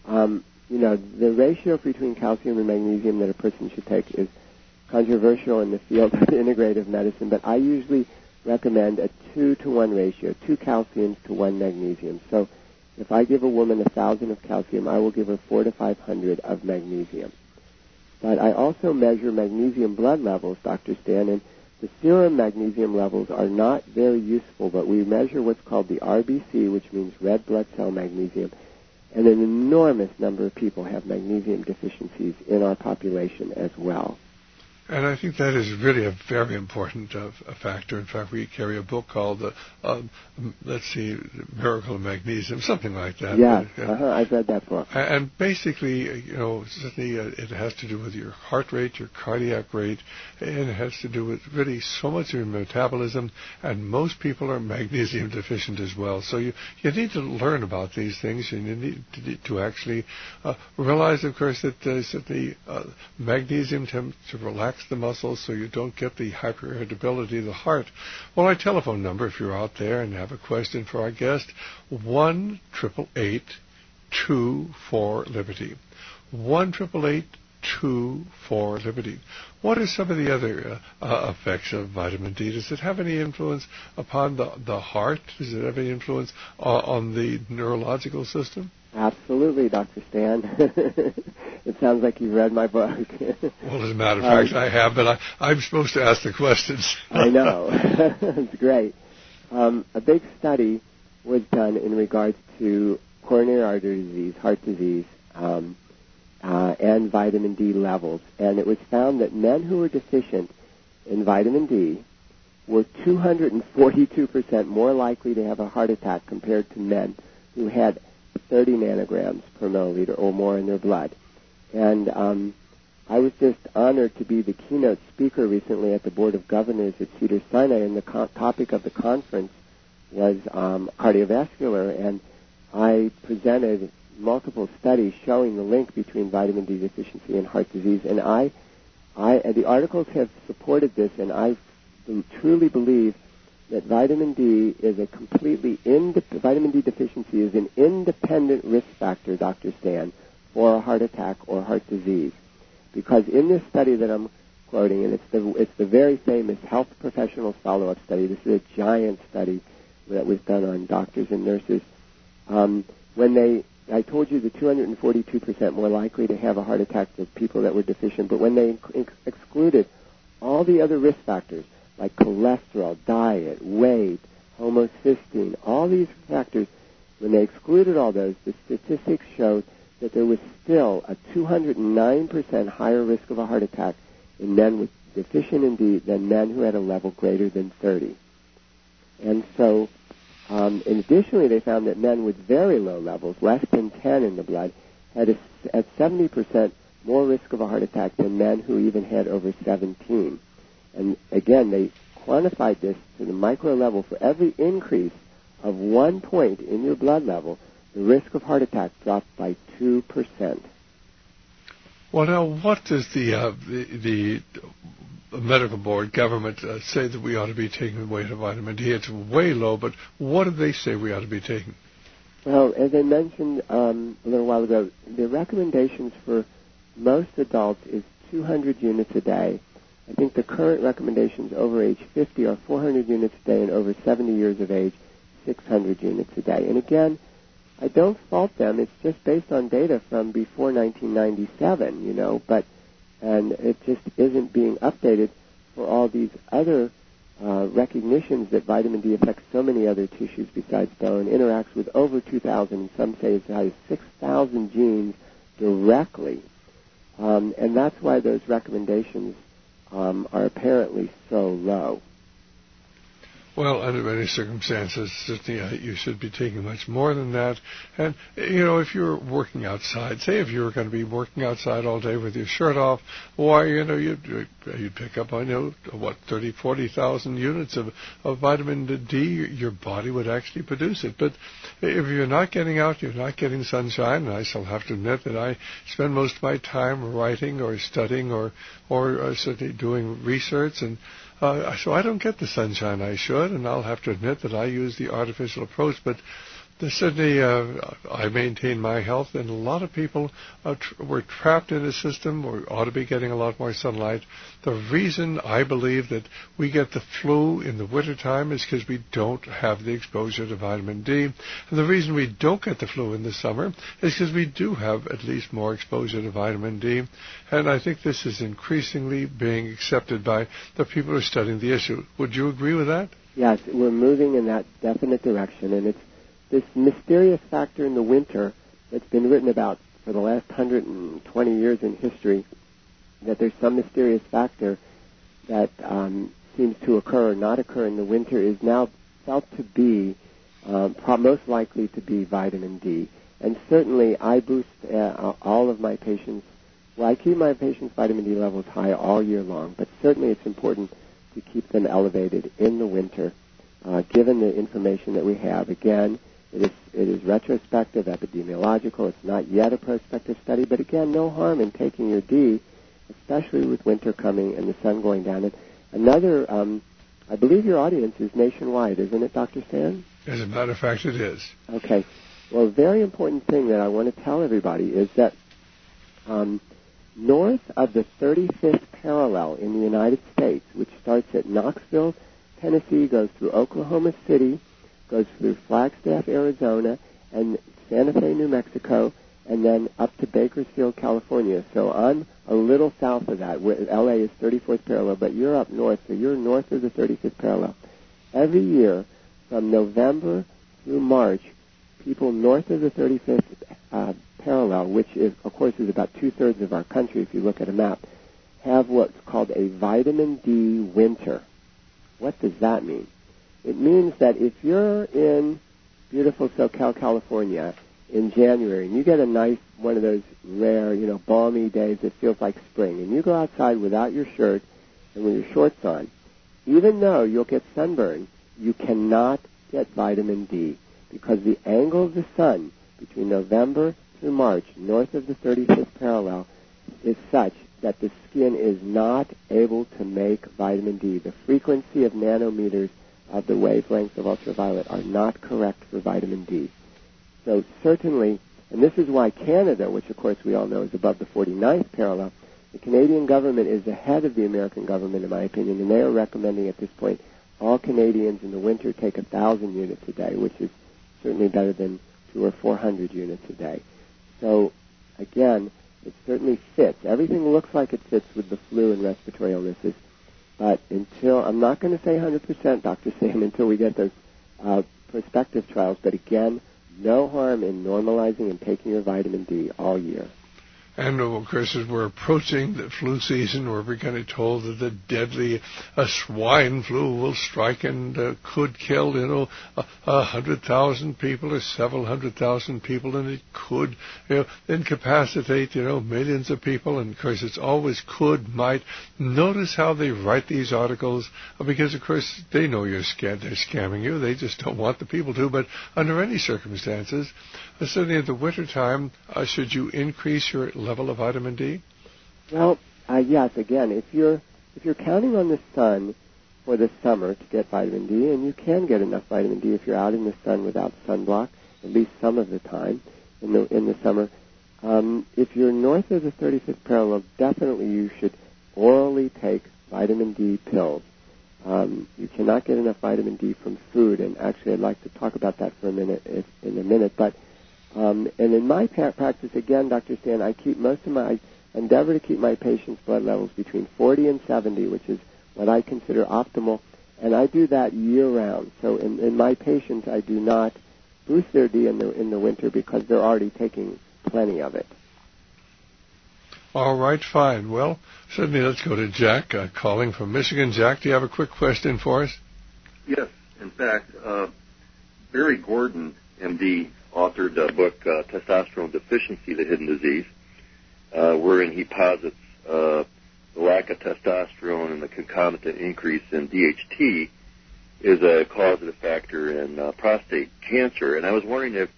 the ratio between calcium and magnesium that a person should take is controversial in the field of integrative medicine, but I usually recommend a 2-to-1 ratio, 2 calciums to 1 magnesium. So if I give a woman 1,000 of calcium, I will give her 400 to 500 of magnesium. But I also measure magnesium blood levels, Dr. Stan, and the serum magnesium levels are not very useful, but we measure what's called the RBC, which means red blood cell magnesium, and an enormous number of people have magnesium deficiencies in our population as well. And I think that is really a very important factor. In fact, we carry a book called, Miracle of Magnesium, something like that. Yeah, I've read that book. And basically, certainly it has to do with your heart rate, your cardiac rate, and it has to do with really so much of your metabolism, and most people are magnesium deficient as well. So you need to learn about these things, and you need to actually realize, of course, that certainly magnesium tends to relax the muscles so you don't get the hyperirritability of the heart. Well, our telephone number, if you're out there and have a question for our guest, 1-888-24-LIBERTY. 1-888-24-LIBERTY. What are some of the other effects of vitamin D? Does it have any influence upon the heart? Does it have any influence on the neurological system? Absolutely, Dr. Stan. It sounds like you've read my book. Well, as a matter of fact, I have, but I'm supposed to ask the questions. I know. It's great. A big study was done in regards to coronary artery disease, heart disease, and vitamin D levels. And it was found that men who were deficient in vitamin D were 242% more likely to have a heart attack compared to men who had 30 nanograms per milliliter or more in their blood. And I was just honored to be the keynote speaker recently at the Board of Governors at Cedars-Sinai, and the topic of the conference was cardiovascular, and I presented multiple studies showing the link between vitamin D deficiency and heart disease. And the articles have supported this, and I truly believe that vitamin D is vitamin D deficiency is an independent risk factor, Dr. Stan, for a heart attack or heart disease. Because in this study that I'm quoting, and it's the very famous Health Professionals Follow-Up Study. This is a giant study that was done on doctors and nurses. I told you the 242% more likely to have a heart attack than people that were deficient, but when they excluded all the other risk factors like cholesterol, diet, weight, homocysteine, all these factors, when they excluded all those, the statistics showed that there was still a 209% higher risk of a heart attack in men with deficient in D than men who had a level greater than 30. And so, and additionally, they found that men with very low levels, less than 10 in the blood, had at 70% more risk of a heart attack than men who even had over 17. And again, they quantified this to the micro level. For every increase of 1 point in your blood level, the risk of heart attack dropped by 2%. Well, now, what does the medical board, government, say that we ought to be taking the weight of vitamin D? It's way low, but what do they say we ought to be taking? Well, as I mentioned a little while ago, the recommendations for most adults is 200 units a day. I think the current recommendations over age 50 are 400 units a day, and over 70 years of age, 600 units a day. And again, I don't fault them. It's just based on data from before 1997, and it just isn't being updated for all these other recognitions that vitamin D affects so many other tissues besides bone, interacts with over 2,000, and some say as high as 6,000 genes directly. And that's why those recommendations are apparently so low. Well, under any circumstances, certainly you should be taking much more than that. And, if you're working outside, say if you were going to be working outside all day with your shirt off, why, you'd pick up on, 30, 40,000 units of vitamin D. Your body would actually produce it. But if you're not getting out, you're not getting sunshine, and I shall have to admit that I spend most of my time writing or studying or certainly doing research, and so I don't get the sunshine I should, and I'll have to admit that I use the artificial approach. But certainly I maintain my health, and a lot of people were trapped in a system or ought to be getting a lot more sunlight. The reason I believe that we get the flu in the wintertime is because we don't have the exposure to vitamin D. And the reason we don't get the flu in the summer is because we do have at least more exposure to vitamin D. And I think this is increasingly being accepted by the people who are studying the issue. Would you agree with that? Yes, we're moving in that definite direction, and it's this mysterious factor in the winter that's been written about for the last 120 years in history, that there's some mysterious factor that seems to occur or not occur in the winter, is now felt to be most likely to be vitamin D. And certainly I boost all of my patients. Well, I keep my patients' vitamin D levels high all year long, but certainly it's important to keep them elevated in the winter, given the information that we have. Again, it is retrospective, epidemiological. It's not yet a prospective study, but again, no harm in taking your D, especially with winter coming and the sun going down. And another, I believe your audience is nationwide, isn't it, Dr. Stan? As a matter of fact, it is. Okay. Well, a very important thing that I want to tell everybody is that north of the 35th parallel in the United States, which starts at Knoxville, Tennessee, goes through Oklahoma City, goes through Flagstaff, Arizona, and Santa Fe, New Mexico, and then up to Bakersfield, California. So I'm a little south of that. LA is 34th parallel, but you're up north, so you're north of the 35th parallel. Every year, from November through March, people north of the 35th parallel, which is, of course, is about two-thirds of our country if you look at a map, have what's called a vitamin D winter. What does that mean? It means that if you're in beautiful SoCal, California in January, and you get a nice, one of those rare, balmy days that feels like spring, and you go outside without your shirt and with your shorts on, even though you'll get sunburn, you cannot get vitamin D because the angle of the sun between November through March, north of the 35th parallel, is such that the skin is not able to make vitamin D. The frequency of nanometers of the wavelengths of ultraviolet are not correct for vitamin D. So certainly, and this is why Canada, which of course we all know is above the 49th parallel, The Canadian government is ahead of the American government, in my opinion, and they are recommending at this point all Canadians in the winter take 1,000 units a day, which is certainly better than 200 or 400 units a day. So, again, it certainly fits. Everything looks like it fits with the flu and respiratory illnesses, but I'm not going to say 100%, Dr. Sam, until we get those prospective trials, but again, no harm in normalizing and taking your vitamin D all year. And, of course, as we're approaching the flu season, we're becoming told that the deadly swine flu will strike and could kill, 100,000 people or several 100,000 people, and it could, incapacitate, millions of people. And, of course, it's always could, might. Notice how they write these articles, because, of course, they know they're scamming you. They just don't want the people to. But under any circumstances, certainly in the wintertime, should you increase your level of vitamin D? Well, yes. Again, if you're counting on the sun for the summer to get vitamin D, and you can get enough vitamin D if you're out in the sun without sunblock, at least some of the time in the summer. If you're north of the 35th parallel, definitely you should orally take vitamin D pills. You cannot get enough vitamin D from food, and actually I'd like to talk about that for a minute. But and in my practice, again, Dr. Stan, I endeavor to keep my patients' blood levels between 40 and 70, which is what I consider optimal, and I do that year-round. So in my patients, I do not boost their D in the winter because they're already taking plenty of it. All right, fine. Well, certainly let's go to Jack, calling from Michigan. Jack, do you have a quick question for us? Yes. In fact, Barry Gordon, MD, authored a book, Testosterone Deficiency, The Hidden Disease, wherein he posits the lack of testosterone and the concomitant increase in DHT is a causative factor in prostate cancer. And I was wondering if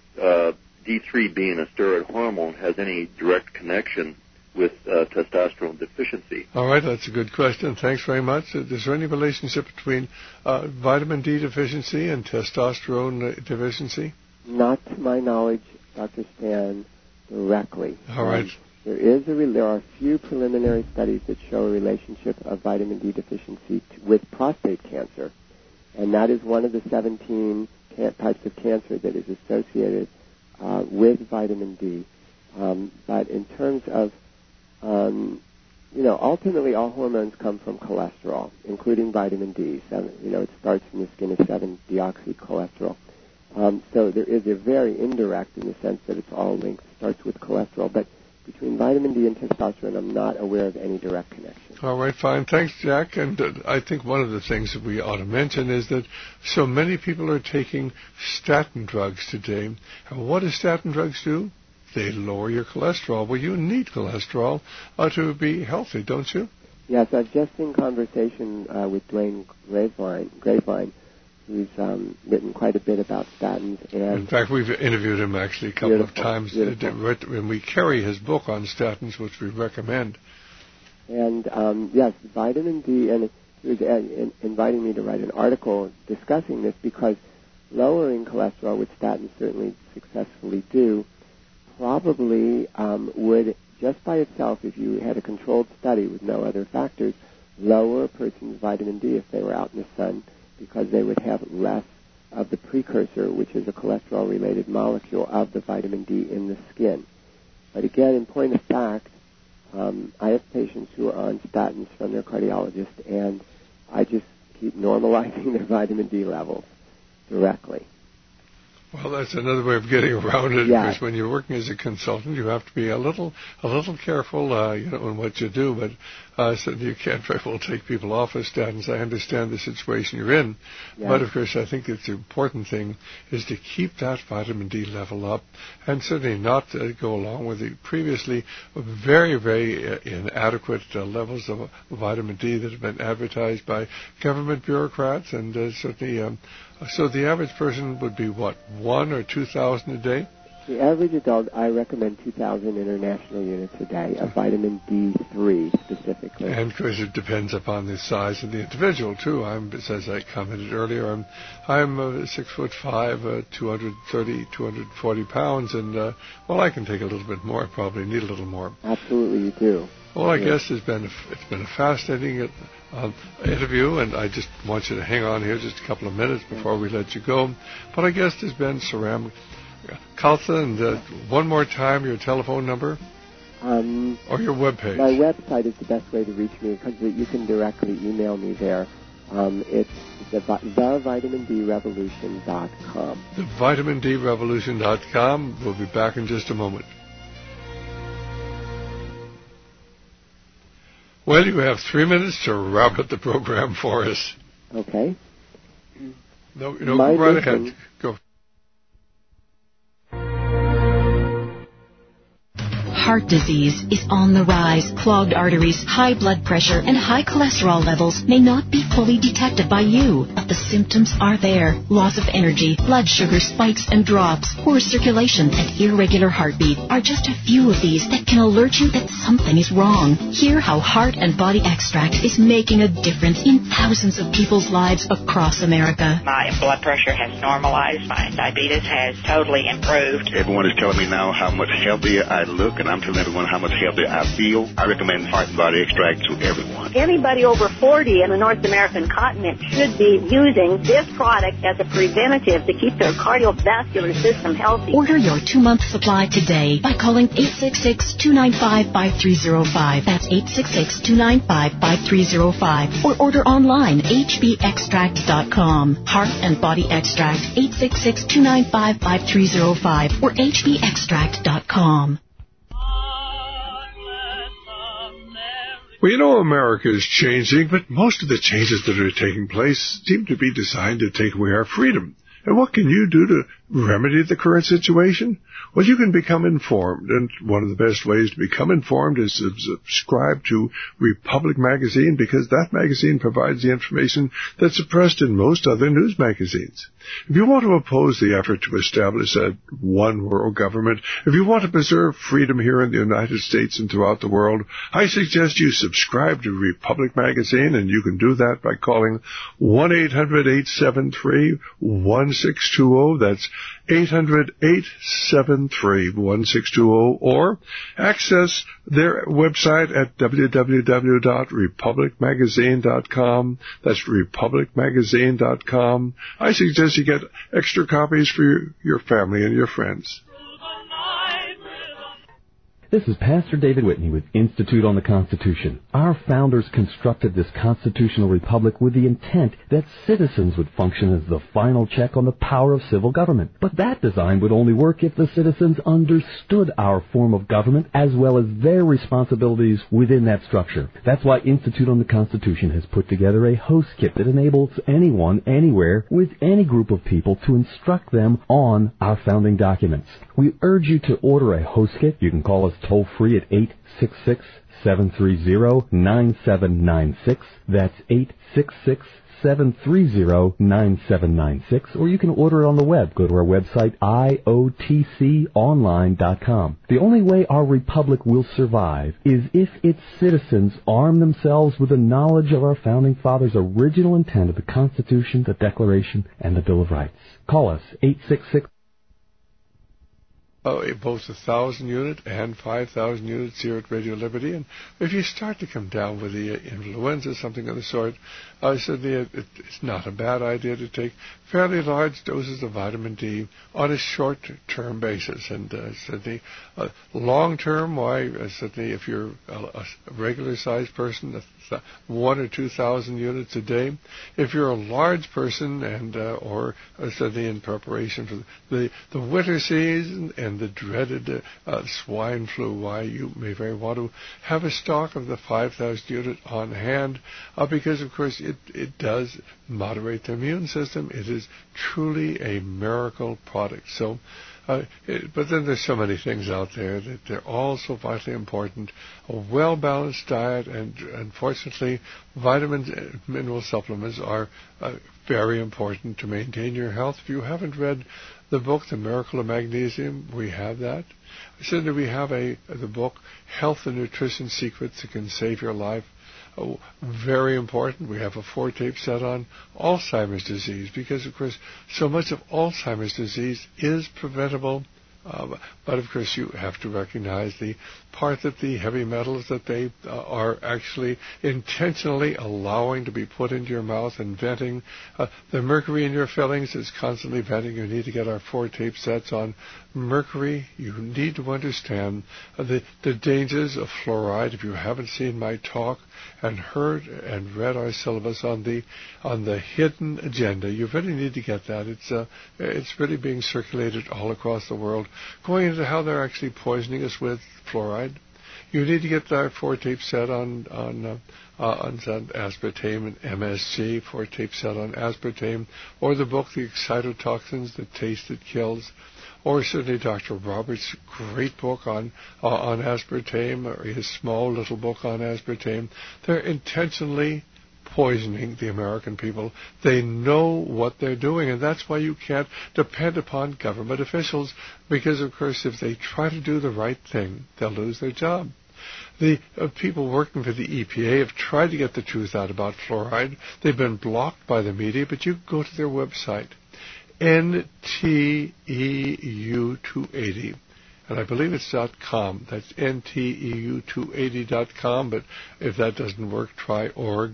D3 being a steroid hormone has any direct connection with testosterone deficiency. All right, that's a good question. Thanks very much. Is there any relationship between vitamin D deficiency and testosterone deficiency? Not to my knowledge, Dr. Stan, directly. All right. There are a few preliminary studies that show a relationship of vitamin D deficiency with prostate cancer, and that is one of the 17 types of cancer that is associated with vitamin D. But in terms of, ultimately all hormones come from cholesterol, including vitamin D. It starts in the skin as 7-deoxycholesterol. So there is a very indirect in the sense that it's all linked, starts with cholesterol. But between vitamin D and testosterone, I'm not aware of any direct connection. All right, fine. Thanks, Jack. And I think one of the things that we ought to mention is that so many people are taking statin drugs today. And what do statin drugs do? They lower your cholesterol. Well, you need cholesterol to be healthy, don't you? Yes, I've just in conversation with Dwayne Grapevine, who's written quite a bit about statins. And in fact, we've interviewed him actually a couple of times. And we carry his book on statins, which we recommend. And, yes, vitamin D, and he was inviting me to write an article discussing this because lowering cholesterol, which statins certainly successfully do, probably would, just by itself, if you had a controlled study with no other factors, lower a person's vitamin D if they were out in the sun, because they would have less of the precursor, which is a cholesterol-related molecule of the vitamin D in the skin. But again, in point of fact, I have patients who are on statins from their cardiologist, and I just keep normalizing their vitamin D levels directly. Well, that's another way of getting around it. Yeah. Because when you're working as a consultant, you have to be a little careful, in what you do. But certainly you can't very well take people off of statins. I understand the situation you're in, Yeah. but of course I think it's the important thing is to keep that vitamin D level up, and certainly not go along with the previously very, very inadequate levels of vitamin D that have been advertised by government bureaucrats, and certainly. So the average person would be what, 1,000 or 2,000 a day? The average adult, I recommend 2,000 international units a day of vitamin D3 specifically. And of course, it depends upon the size of the individual too. As I commented earlier, I'm 6'5", 230, 240 pounds, and I can take a little bit more. I probably need a little more. Absolutely, you do. Well, I guess it's been a fascinating interview, and I just want you to hang on here just a couple of minutes before we let you go. But I guess there's been Saram Khalsa, and one more time, your telephone number or your webpage. My website is the best way to reach me because you can directly email me there. It's thevitaminDrevolution.com. ThevitaminDrevolution.com. We'll be back in just a moment. Well, you have 3 minutes to wrap up the program for us. Okay. No, go right ahead. Go. Heart disease is on the rise. Clogged arteries, high blood pressure, and high cholesterol levels may not be fully detected by you, but the symptoms are there. Loss of energy, blood sugar spikes and drops, poor circulation, and irregular heartbeat are just a few of these that can alert you that something is wrong. Hear how Heart and Body Extract is making a difference in thousands of people's lives across America. My blood pressure has normalized. My diabetes has totally improved. Everyone is telling me now how much healthier I look, and I'm telling everyone how much healthier I feel. I recommend Heart and Body Extract to everyone. Anybody over 40 in the North American continent should be using this product as a preventative to keep their cardiovascular system healthy. Order your 2-month supply today by calling 866-295-5305. That's 866-295-5305. Or order online, hbextract.com. Heart and Body Extract, 866-295-5305 or hbextract.com. Well, America is changing, but most of the changes that are taking place seem to be designed to take away our freedom. And what can you do to remedy the current situation? Well, you can become informed, and one of the best ways to become informed is to subscribe to Republic Magazine, because that magazine provides the information that's suppressed in most other news magazines. If you want to oppose the effort to establish a one world government, if you want to preserve freedom here in the United States and throughout the world, I suggest you subscribe to Republic Magazine, and you can do that by calling 1-800-873-1620. That's 800-873-1620, or access their website at www.republicmagazine.com. That's republicmagazine.com. I suggest you get extra copies for your family and your friends. This is Pastor David Whitney with Institute on the Constitution. Our founders constructed this constitutional republic with the intent that citizens would function as the final check on the power of civil government. But that design would only work if the citizens understood our form of government as well as their responsibilities within that structure. That's why Institute on the Constitution has put together a host kit that enables anyone, anywhere, with any group of people to instruct them on our founding documents. We urge you to order a host kit. You can call us toll-free at 866-730-9796. That's 866-730-9796. Or you can order it on the web. Go to our website, iotconline.com. The only way our republic will survive is if its citizens arm themselves with the knowledge of our founding fathers' original intent of the Constitution, the Declaration, and the Bill of Rights. Call us, 866. Both 1,000 unit and 5,000 units here at Radio Liberty. And if you start to come down with the influenza, something of the sort, certainly it's not a bad idea to take fairly large doses of vitamin D on a short-term basis. And certainly long-term, certainly if you're a regular-sized person, 1,000 or 2,000 units a day. If you're a large person and or certainly in preparation for the winter season and the dreaded swine flu, why you may very want to have a stock of the 5,000 unit on hand, because of course it does moderate the immune system. It is truly a miracle product. So But then there's so many things out there that they're all so vitally important. A well-balanced diet, and unfortunately, vitamins and mineral supplements are very important to maintain your health. If you haven't read the book, The Miracle of Magnesium, we have that. Certainly we have the book, Health and Nutrition Secrets That Can Save Your Life. Oh, very important. We have a 4-tape set on Alzheimer's disease because, of course, so much of Alzheimer's disease is preventable. But, of course, you have to recognize the part that the heavy metals that they are actually intentionally allowing to be put into your mouth and venting. The mercury in your fillings is constantly venting. You need to get our 4-tape sets on mercury. You need to understand the dangers of fluoride. If you haven't seen my talk and heard and read our syllabus on the hidden agenda, you really need to get that. It's really being circulated all across the world, going into how they're actually poisoning us with fluoride. You need to get our 4-tape set on aspartame and MSG, 4-tape set on aspartame, or the book, The Excitotoxins, The Taste That Kills, or certainly Dr. Roberts' great book on aspartame, or his small little book on aspartame. They're intentionally poisoning the American people. They know what they're doing, and that's why you can't depend upon government officials, because, of course, if they try to do the right thing, they'll lose their job. The people working for the EPA have tried to get the truth out about fluoride. They've been blocked by the media, but you go to their website, NTEU280. And I believe it's .com. That's NTEU280.com, but if that doesn't work, try org.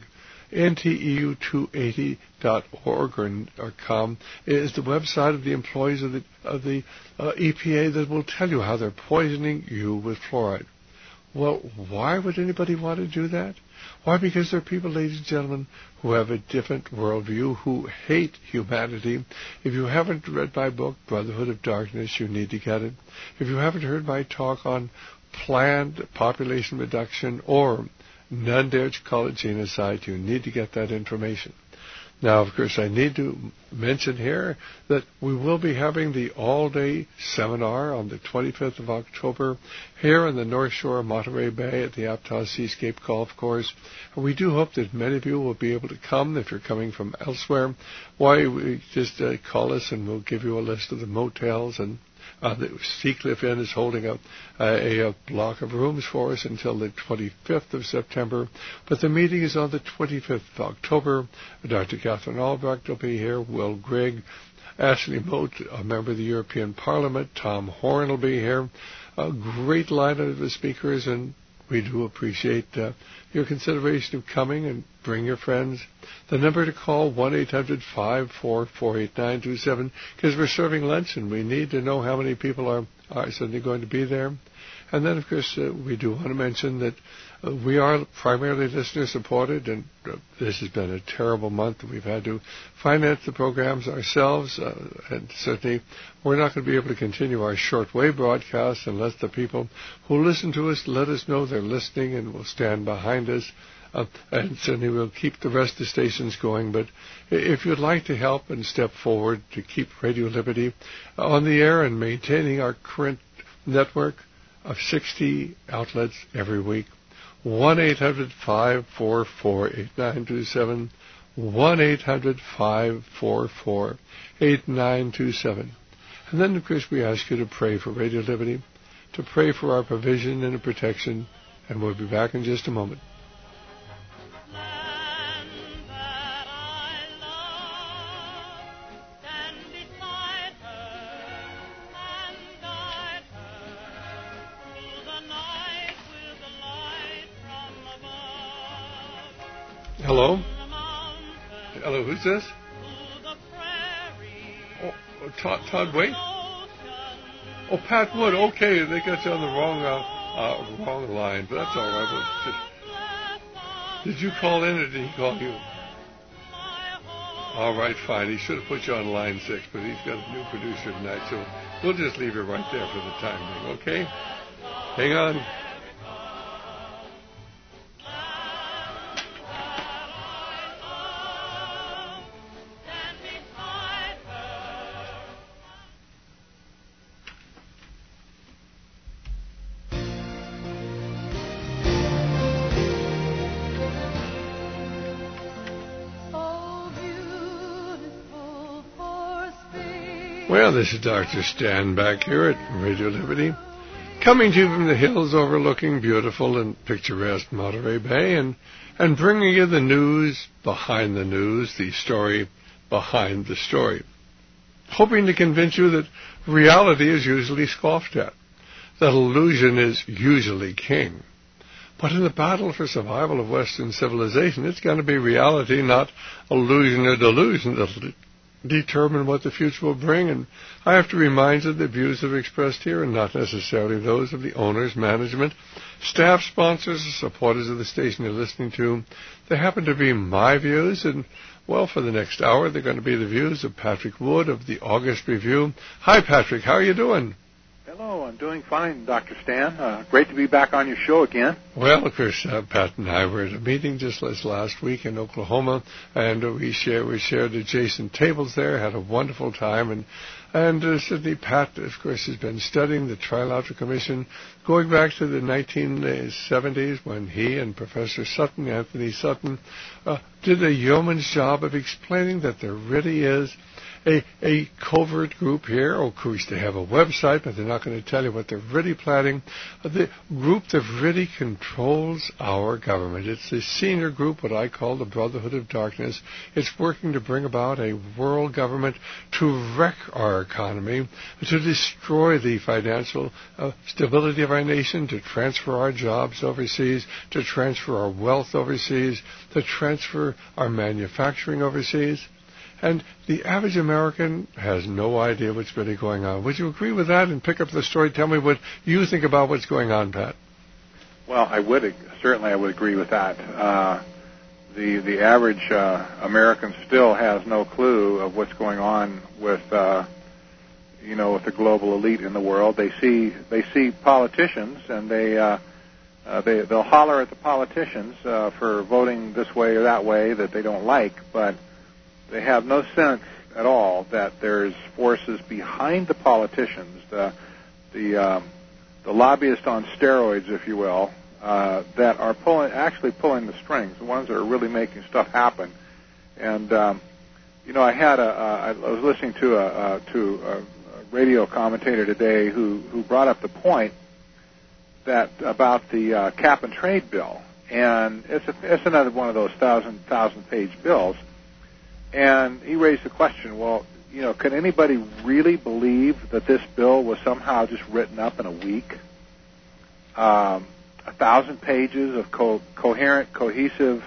NTEU280.org or .com is the website of the employees of the EPA that will tell you how they're poisoning you with fluoride. Well, why would anybody want to do that? Why? Because there are people, ladies and gentlemen, who have a different worldview, who hate humanity. If you haven't read my book, Brotherhood of Darkness, you need to get it. If you haven't heard my talk on planned population reduction or none dare to call it genocide, you need to get that information. Now, of course, I need to mention here that we will be having the all-day seminar on the 25th of October here on the North Shore of Monterey Bay at the Aptos Seascape Golf Course. We do hope that many of you will be able to come. If you're coming from elsewhere, why, just call us and we'll give you a list of the motels, and the Seacliff Inn is holding up a block of rooms for us until the 25th of September. But the meeting is on the 25th of October. Dr. Catherine Albrecht will be here, Will Grigg, Ashley Moat, a member of the European Parliament, Tom Horn will be here. A great lineup of speakers, and we do appreciate your consideration of coming, and bring your friends. The number to call, 1-800-544-8927, because we're serving lunch and we need to know how many people are suddenly going to be there. And then, of course, we do want to mention that we are primarily listener-supported, and this has been a terrible month. We've had to finance the programs ourselves, and certainly we're not going to be able to continue our shortwave broadcasts unless the people who listen to us let us know they're listening and will stand behind us. And certainly we'll keep the rest of the stations going. But if you'd like to help and step forward to keep Radio Liberty on the air and maintaining our current network of 60 outlets every week, 1-800-544-8927, 1-800-544-8927. And then, of course, we ask you to pray for Radio Liberty, to pray for our provision and protection, and we'll be back in just a moment. Hello? Hello, who's this? Oh, Todd Waite? Oh, Pat Wood. Okay, they got you on the wrong line, but that's all right. Did you call in, or did he call you? All right, fine. He should have put you on line 6, but he's got a new producer tonight, so we'll just leave you right there for the time being, okay? Hang on. Well, this is Dr. Stan back here at Radio Liberty, coming to you from the hills overlooking beautiful and picturesque Monterey Bay, and bringing you the news behind the news, the story behind the story, hoping to convince you that reality is usually scoffed at, that illusion is usually king. But in the battle for survival of Western civilization, it's going to be reality, not illusion or delusion, that'll determine what the future will bring. And I have to remind you that the views that are expressed here are not necessarily those of the owners, management, staff, sponsors, or supporters of the station you're listening to. They happen to be my views, and, well, for the next hour, they're going to be the views of Patrick Wood of the August Review. Hi, Patrick. How are you doing? Hello, I'm doing fine, Dr. Stan. Great to be back on your show again. Well, of course, Pat and I were at a meeting just last week in Oklahoma, and we shared adjacent tables there, had a wonderful time, and Sidney Pat, of course, has been studying the Trilateral Commission going back to the 1970s when he and Professor Sutton, Anthony Sutton, did a yeoman's job of explaining that there really is a covert group here. Of course, they have a website, but they're not going to tell you what they're really planning. The group that really controls our government. It's the senior group, what I call the Brotherhood of Darkness. It's working to bring about a world government to wreck our economy, to destroy the financial stability of our nation, to transfer our jobs overseas, to transfer our wealth overseas, to transfer our manufacturing overseas. And the average American has no idea what's really going on. Would you agree with that and pick up the story? Tell me what you think about what's going on, Pat. Well, I would agree with that. The average American still has no clue of what's going on with with the global elite in the world. They see politicians, and they'll holler at the politicians for voting this way or that way that they don't like, but they have no sense at all that there's forces behind the politicians, the lobbyists on steroids, if you will, that are pulling the strings, the ones that are really making stuff happen. And I was listening to a radio commentator today who brought up the point that about the cap and trade bill, and it's another one of those thousand-page bills. And he raised the question, well, can anybody really believe that this bill was somehow just written up in a week? 1,000 pages of coherent, cohesive,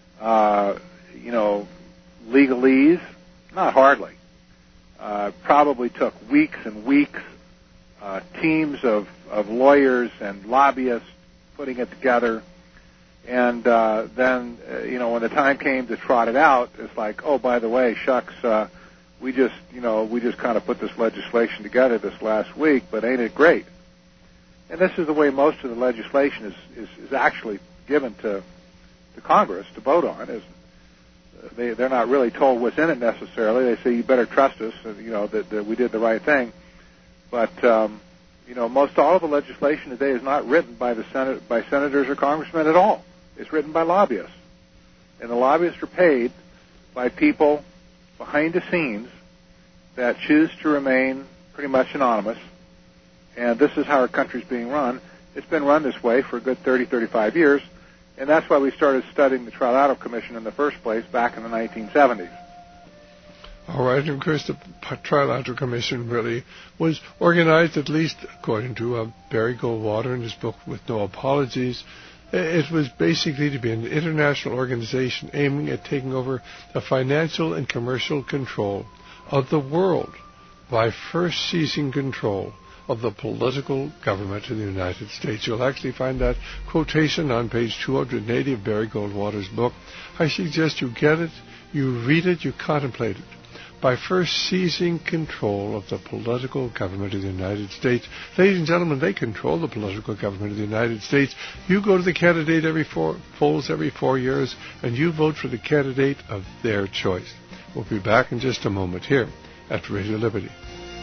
legalese? Not hardly. Probably took weeks and weeks, teams of lawyers and lobbyists putting it together. And then, when the time came to trot it out, it's like, oh, by the way, shucks, we just kind of put this legislation together this last week, but ain't it great? And this is the way most of the legislation is actually given to Congress to vote on. Is they're not really told what's in it necessarily. They say you better trust us, that we did the right thing. But most all of the legislation today is not written by by senators or congressmen at all. It's written by lobbyists. And the lobbyists are paid by people behind the scenes that choose to remain pretty much anonymous. And this is how our country's being run. It's been run this way for a good 30, 35 years. And that's why we started studying the Trilateral Commission in the first place back in the 1970s. All right, and of course the Trilateral Commission really was organized, at least according to Barry Goldwater in his book With No Apologies. It was basically to be an international organization aiming at taking over the financial and commercial control of the world by first seizing control of the political government in the United States. You'll actually find that quotation on page 280 of Barry Goldwater's book. I suggest you get it, you read it, you contemplate it. By first seizing control of the political government of the United States. Ladies and gentlemen, they control the political government of the United States. You go to the candidate polls every 4 years, and you vote for the candidate of their choice. We'll be back in just a moment here at Radio Liberty.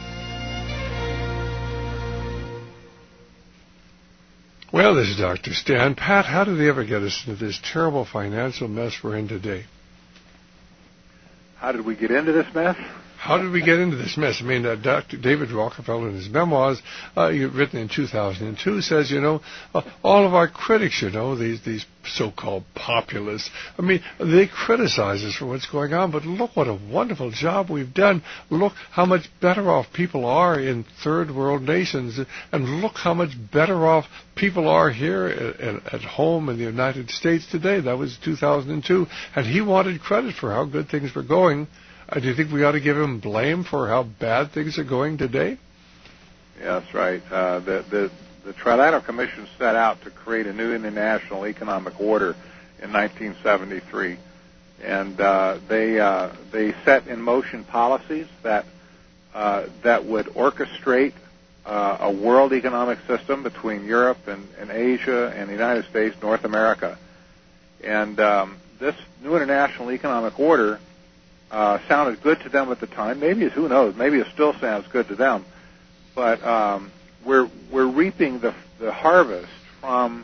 Well, this is Dr. Stan. Pat, how did they ever get us into this terrible financial mess we're in today? How did we get into this mess? How did we get into this mess? I mean, Dr. David Rockefeller in his memoirs, written in 2002, says, all of our critics, these so-called populists, I mean, they criticize us for what's going on, but look what a wonderful job we've done. Look how much better off people are in third world nations, and look how much better off people are here at home in the United States today. That was 2002, and he wanted credit for how good things were going. Do you think we ought to give him blame for how bad things are going today? Yeah, that's right. The Trilateral Commission set out to create a new international economic order in 1973, and they set in motion policies that would orchestrate a world economic system between Europe and Asia and the United States, North America. And this new international economic order sounded good to them at the time. Maybe, who knows, maybe it still sounds good to them. But we're reaping the harvest from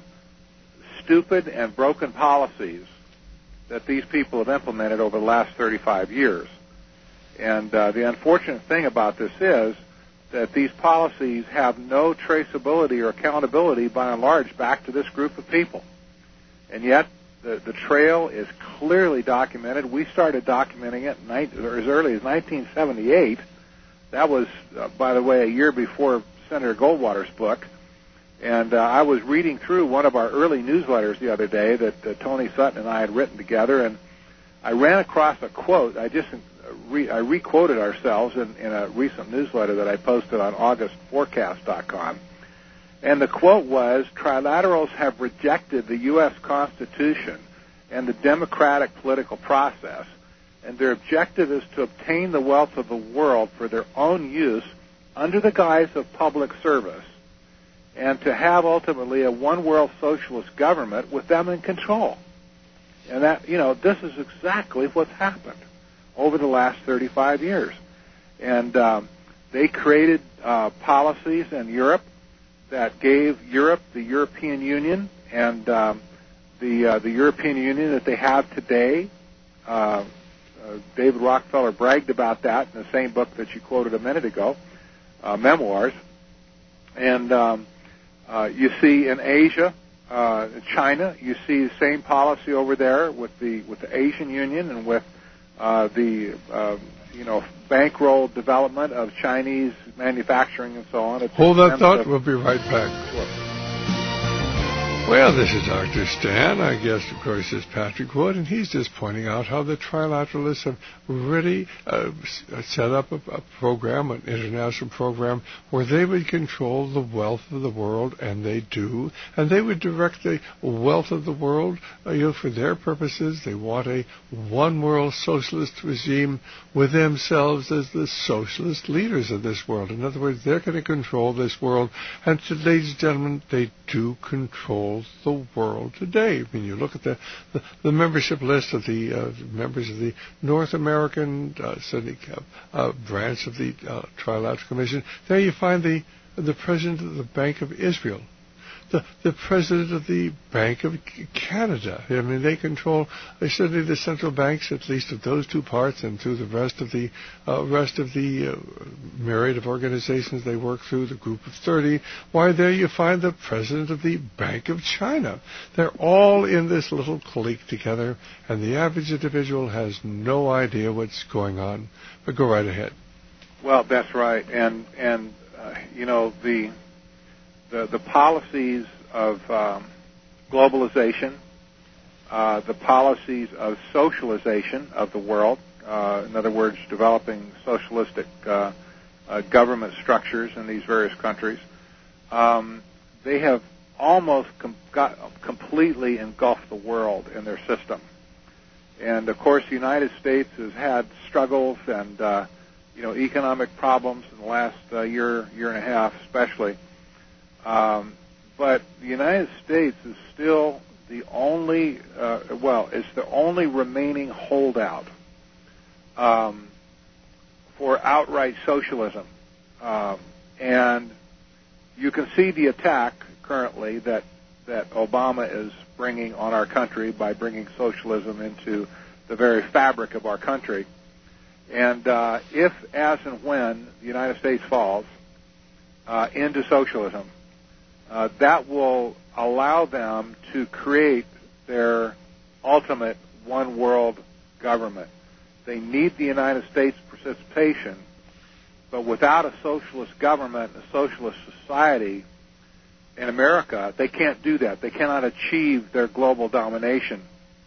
stupid and broken policies that these people have implemented over the last 35 years. And the unfortunate thing about this is that these policies have no traceability or accountability, by and large, back to this group of people. And yet, the trail is clearly documented. We started documenting it as early as 1978. That was, by the way, a year before Senator Goldwater's book. And I was reading through one of our early newsletters the other day that Tony Sutton and I had written together, and I ran across a quote. I re-quoted ourselves in a recent newsletter that I posted on AugustForecast.com. And the quote was, "Trilaterals have rejected the U.S. Constitution and the democratic political process, and their objective is to obtain the wealth of the world for their own use under the guise of public service, and to have ultimately a one-world socialist government with them in control." And that, this is exactly what's happened over the last 35 years. And they created policies in Europe that gave Europe the European Union, and the European Union that they have today. David Rockefeller bragged about that in the same book that you quoted a minute ago, Memoirs. And you see in Asia, China, you see the same policy over there with the Asian Union and with the bankroll development of Chinese manufacturing and so on. Hold that thought. We'll be right back. Sure. Well, this is Dr. Stan. Our guest, of course, is Patrick Wood, and he's just pointing out how the Trilateralists have really set up a program, an international program, where they would control the wealth of the world, and they do, and they would direct the wealth of the world for their purposes. They want a one-world socialist regime with themselves as the socialist leaders of this world. In other words, they're going to control this world, and ladies and gentlemen, they do control the world today. I mean, you look at the membership list of the members of the North American branch of the Trilateral Commission. There you find the president of the Bank of Israel, the president of the Bank of Canada. I mean, they control certainly the central banks, at least of those two parts, and through the rest of the myriad of organizations they work through, the Group of 30. Why, there you find the president of the Bank of China. They're all in this little clique together, and the average individual has no idea what's going on. But go right ahead. Well, that's right, and the policies of globalization, the policies of socialization of the world, in other words, developing socialistic government structures in these various countries, they have almost completely engulfed the world in their system. And, of course, the United States has had struggles and, economic problems in the last year and a half especially. But the United States is still the only, it's the only remaining holdout for outright socialism. And you can see the attack currently that Obama is bringing on our country by bringing socialism into the very fabric of our country. And if, as and when the United States falls into socialism, that will allow them to create their ultimate one world government. They need the United States participation, but without a socialist government, a socialist society in America, they can't do that. They cannot achieve their global domination.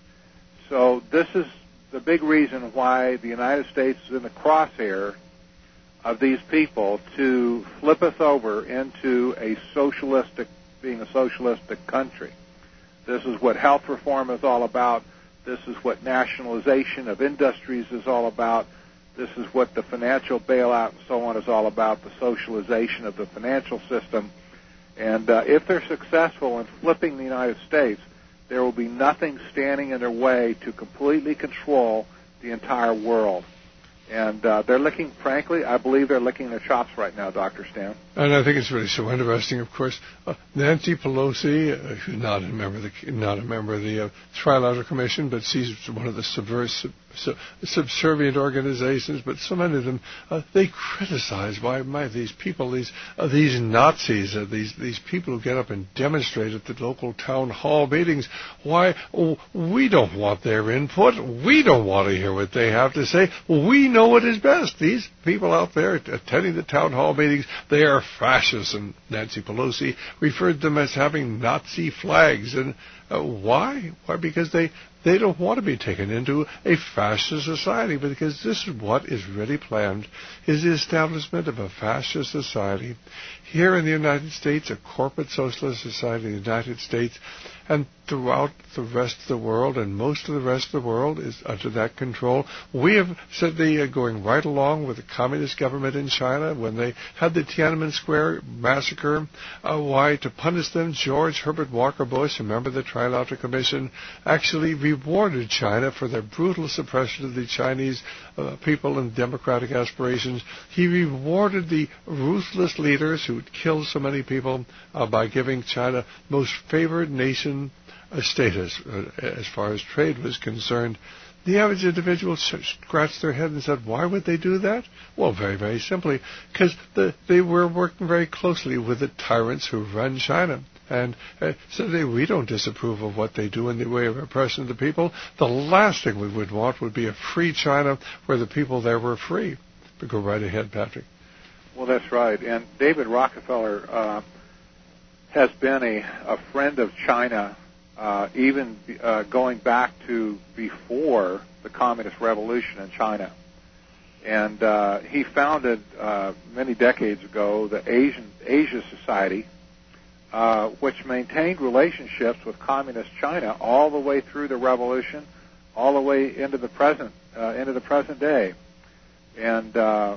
So this is the big reason why the United States is in the crosshair of these people to flip us over into being a socialistic country. This is what health reform is all about. This is what nationalization of industries is all about. This is what the financial bailout and so on is all about, the socialization of the financial system. And if they're successful in flipping the United States, there will be nothing standing in their way to completely control the entire world. And they're licking, frankly, I believe they're licking their chops right now, Dr. Stan. And I think it's really so interesting. Of course, Nancy Pelosi, who's not a member of the Trilateral Commission, but she's one of the subservient organizations. But so many of them, they criticize why these people, these Nazis, these people who get up and demonstrate at the local town hall meetings. Why we don't want their input? We don't want to hear what they have to say. We know what is best. These people out there attending the town hall meetings, they are fascists, and Nancy Pelosi referred to them as having Nazi flags. And why? Why? Because they don't want to be taken into a fascist society, because this is what is really planned, is the establishment of a fascist society here in the United States, a corporate socialist society in the United States, and throughout the rest of the world, and most of the rest of the world is under that control. We have said they are going right along with the communist government in China when they had the Tiananmen Square massacre. Why? To punish them, George Herbert Walker Bush, a member of the Trilateral Commission, actually rewarded China for their brutal suppression of the Chinese people and democratic aspirations. He rewarded the ruthless leaders who had killed so many people by giving China most favored nation status as far as trade was concerned. The average individual scratched their head and said, why would they do that? Well, very, very simply, because they were working very closely with the tyrants who run China. And so we don't disapprove of what they do in the way of oppression of the people. The last thing we would want would be a free China where the people there were free. But go right ahead, Patrick. Well, that's right. And David Rockefeller has been a friend of China even going back to before the Communist Revolution in China. And he founded many decades ago the Asia Society, which maintained relationships with Communist China all the way through the revolution, all the way into the present day. And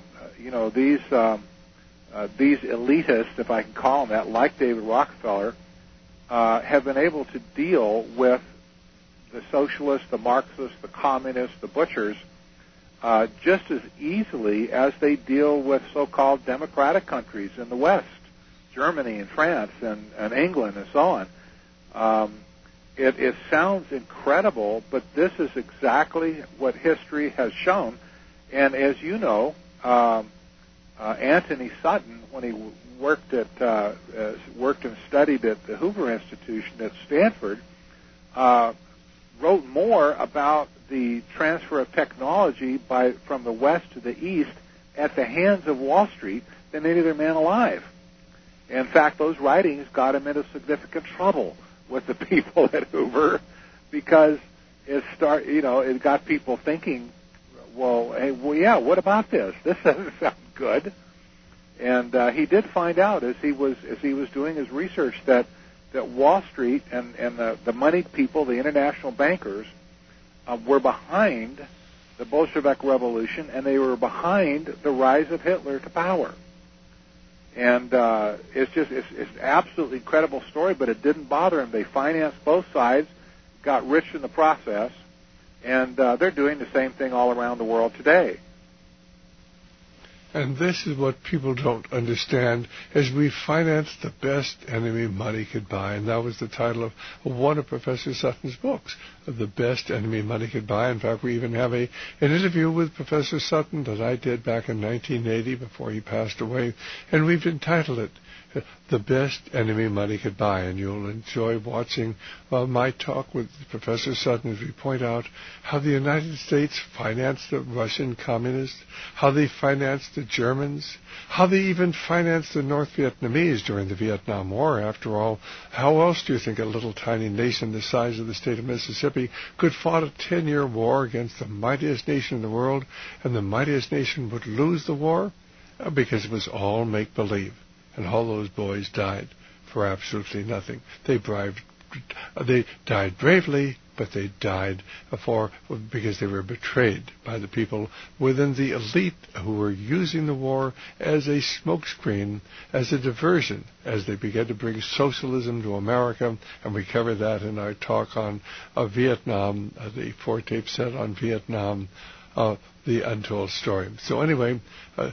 these elitists, if I can call them that, like David Rockefeller, have been able to deal with the socialists, the Marxists, the communists, the butchers, just as easily as they deal with so-called democratic countries in the West, Germany and France and England and so on. It sounds incredible, but this is exactly what history has shown. And as you know, Anthony Sutton, when he worked and studied at the Hoover Institution at Stanford, wrote more about the transfer of technology from the West to the East at the hands of Wall Street than any other man alive. In fact, those writings got him into significant trouble with the people at Hoover because it got people thinking, what about this? This doesn't sound good. And he did find out as he was doing his research that Wall Street and the moneyed people, the international bankers, were behind the Bolshevik Revolution, and they were behind the rise of Hitler to power. And it's an absolutely incredible story, but it didn't bother them. They financed both sides, got rich in the process, and they're doing the same thing all around the world today. And this is what people don't understand, is we finance the best enemy money could buy. And that was the title of one of Professor Sutton's books, the best enemy money could buy. In fact, we even have an interview with Professor Sutton that I did back in 1980 before he passed away, and we've entitled it The Best Enemy Money Could Buy, and you'll enjoy watching my talk with Professor Sutton as we point out how the United States financed the Russian communists, how they financed the Germans, how they even financed the North Vietnamese during the Vietnam War. After all, how else do you think a little tiny nation the size of the state of Mississippi could fight a 10-year war against the mightiest nation in the world, and the mightiest nation would lose the war? Because it was all make-believe. And all those boys died for absolutely nothing. They died bravely, but they died because they were betrayed by the people within the elite who were using the war as a smokescreen, as a diversion, as they began to bring socialism to America. And we covered that in our talk on Vietnam, the 4-tape set on Vietnam, The Untold Story. So anyway,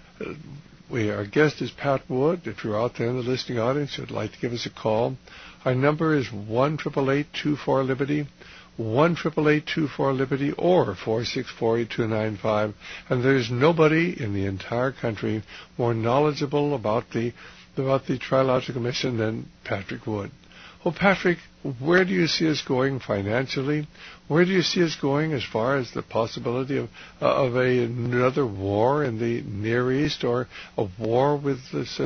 our guest is Pat Wood. If you're out there in the listening audience, you'd like to give us a call. Our number is 1-888-24-LIBERTY, 1-888-24-LIBERTY, or 464-8295. And there's nobody in the entire country more knowledgeable about the Trilogical Mission than Patrick Wood. Well, Patrick, where do you see us going financially? Where do you see us going as far as the possibility of another war in the Near East, or a war with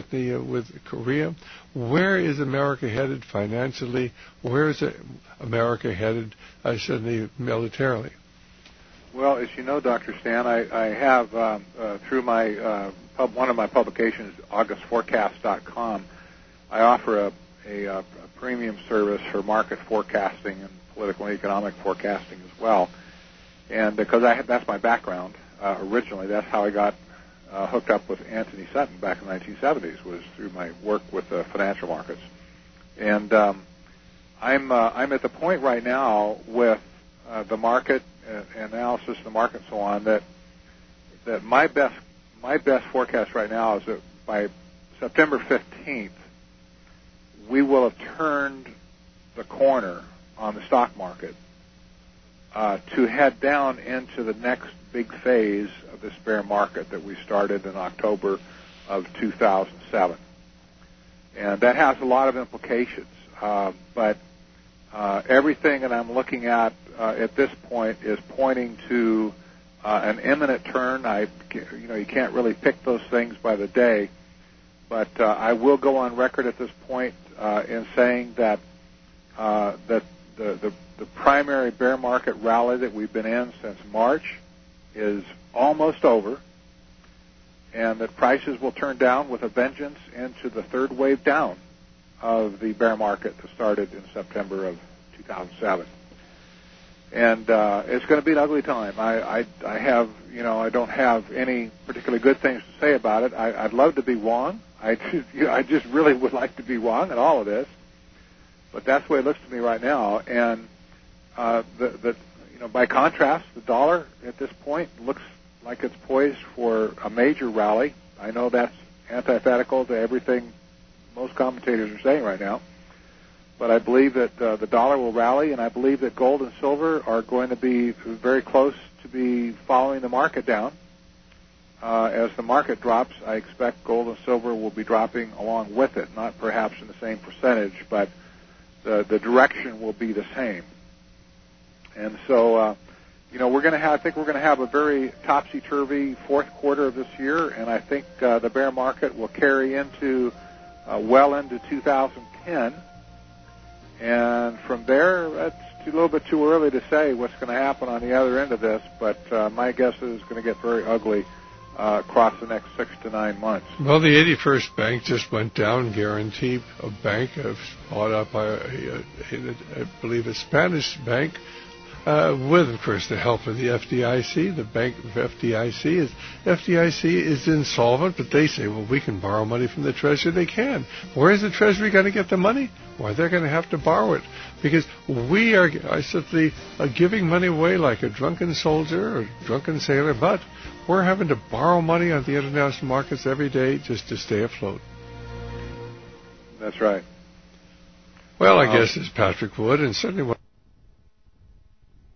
Korea? Where is America headed financially? Where is America headed, certainly militarily? Well, as you know, Dr. Stan, I have through my one of my publications, AugustForecast.com, I offer a premium service for market forecasting and political and economic forecasting as well. And because that's my background originally, that's how I got hooked up with Anthony Sutton back in the 1970s, was through my work with the financial markets. And I'm at the point right now with the market analysis of the market and so on that my best forecast right now is that by September 15th, we will have turned the corner on the stock market to head down into the next big phase of this bear market that we started in October of 2007. And that has a lot of implications. But everything that I'm looking at this point is pointing to an imminent turn. You can't really pick those things by the day. But I will go on record at this point in saying that the primary bear market rally that we've been in since March is almost over, and that prices will turn down with a vengeance into the third wave down of the bear market that started in September of 2007. And it's going to be an ugly time. I don't have any particularly good things to say about it. I'd love to be wrong. I just really would like to be wrong in all of this, but that's the way it looks to me right now. And by contrast, the dollar at this point looks like it's poised for a major rally. I know that's antithetical to everything most commentators are saying right now, but I believe that the dollar will rally, and I believe that gold and silver are going to be very close to be following the market down. As the market drops, I expect gold and silver will be dropping along with it, not perhaps in the same percentage, but the direction will be the same. And so, I think we're going to have a very topsy-turvy fourth quarter of this year, and I think the bear market will carry into well into 2010. And from there, it's a little bit too early to say what's going to happen on the other end of this, but my guess is it's going to get very ugly across the next 6 to 9 months. Well, the 81st Bank just went down. Guarantee Bank, bought up by, I believe, a Spanish bank, with, of course, the help of the FDIC. The bank of FDIC is insolvent, but they say, well, we can borrow money from the Treasury. They can. Where is the Treasury going to get the money? Well, they're going to have to borrow it, because we are simply giving money away like a drunken soldier or drunken sailor, but we're having to borrow money on the international markets every day just to stay afloat. That's right. Well, I guess it's Patrick Wood, and certainly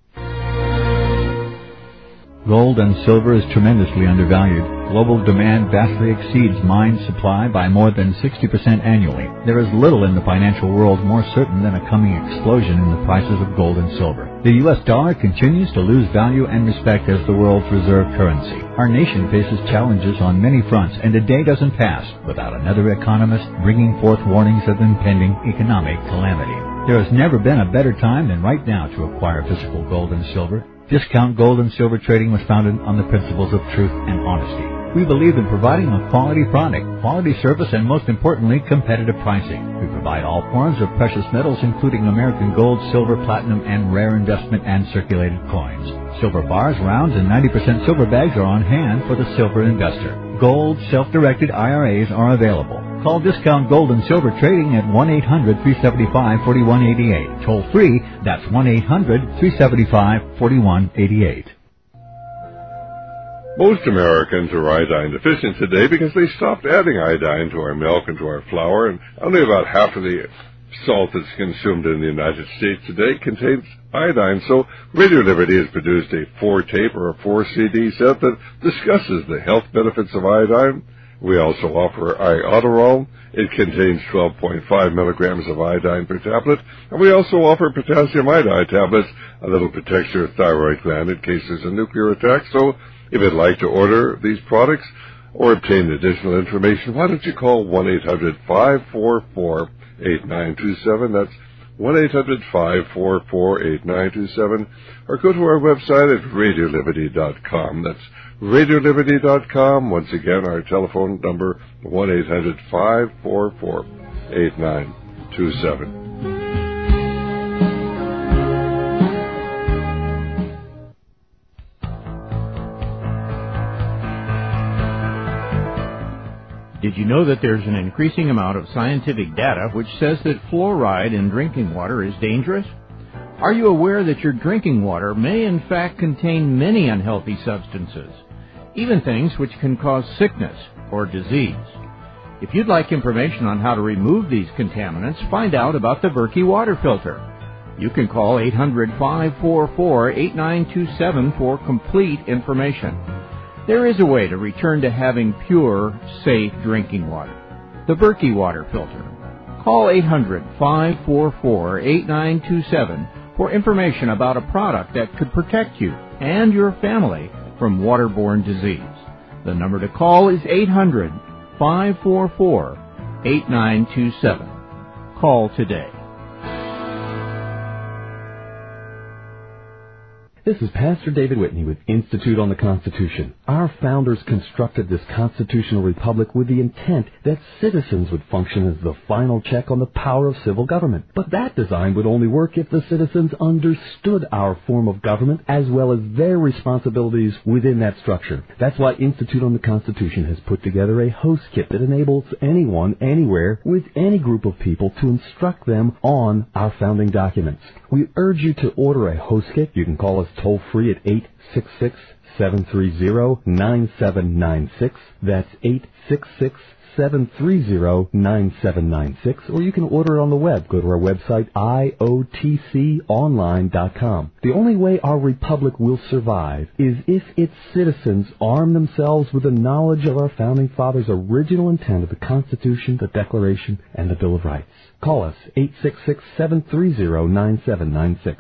Gold and silver is tremendously undervalued. Global demand vastly exceeds mine supply by more than 60% annually. There is little in the financial world more certain than a coming explosion in the prices of gold and silver. The U.S. dollar continues to lose value and respect as the world's reserve currency. Our nation faces challenges on many fronts, and a day doesn't pass without another economist bringing forth warnings of impending economic calamity. There has never been a better time than right now to acquire physical gold and silver. Discount Gold and Silver Trading was founded on the principles of truth and honesty. We believe in providing a quality product, quality service, and most importantly, competitive pricing. We provide all forms of precious metals, including American gold, silver, platinum, and rare investment and circulated coins. Silver bars, rounds, and 90% silver bags are on hand for the silver investor. Gold self-directed IRAs are available. Call Discount Gold and Silver Trading at 1-800-375-4188. Toll free, that's 1-800-375-4188. Most Americans are iodine deficient today because they stopped adding iodine to our milk and to our flour, and only about half of the salt that's consumed in the United States today contains iodine. So Radio Liberty has produced a 4-tape or a 4-CD set that discusses the health benefits of iodine. We also offer Iodoral. It contains 12.5 milligrams of iodine per tablet. And we also offer potassium iodide tablets, a little protects your thyroid gland in case there's a nuclear attack. So if you'd like to order these products or obtain additional information, why don't you call 1-800-544-8927. That's 1-800-544-8927. Or go to our website at radioliberty.com. That's radioliberty.com. Once again, our telephone number, 1-800-544-8927. Did you know that there's an increasing amount of scientific data which says that fluoride in drinking water is dangerous? Are you aware that your drinking water may in fact contain many unhealthy substances, even things which can cause sickness or disease? If you'd like information on how to remove these contaminants, find out about the Berkey water filter. You can call 800-544-8927 for complete information. There is a way to return to having pure, safe drinking water. The Berkey water filter. Call 800-544-8927 for information about a product that could protect you and your family from waterborne disease. The number to call is 800-544-8927. Call today. This is Pastor David Whitney with Institute on the Constitution. Our founders constructed this constitutional republic with the intent that citizens would function as the final check on the power of civil government. But that design would only work if the citizens understood our form of government as well as their responsibilities within that structure. That's why Institute on the Constitution has put together a host kit that enables anyone, anywhere, with any group of people to instruct them on our founding documents. We urge you to order a host kit. You can call us toll-free at 866-730-9796. That's 866-730-9796. Or you can order it on the web. Go to our website, iotconline.com. The only way our republic will survive is if its citizens arm themselves with the knowledge of our founding fathers' original intent of the Constitution, the Declaration, and the Bill of Rights. Call us, 866-730-9796.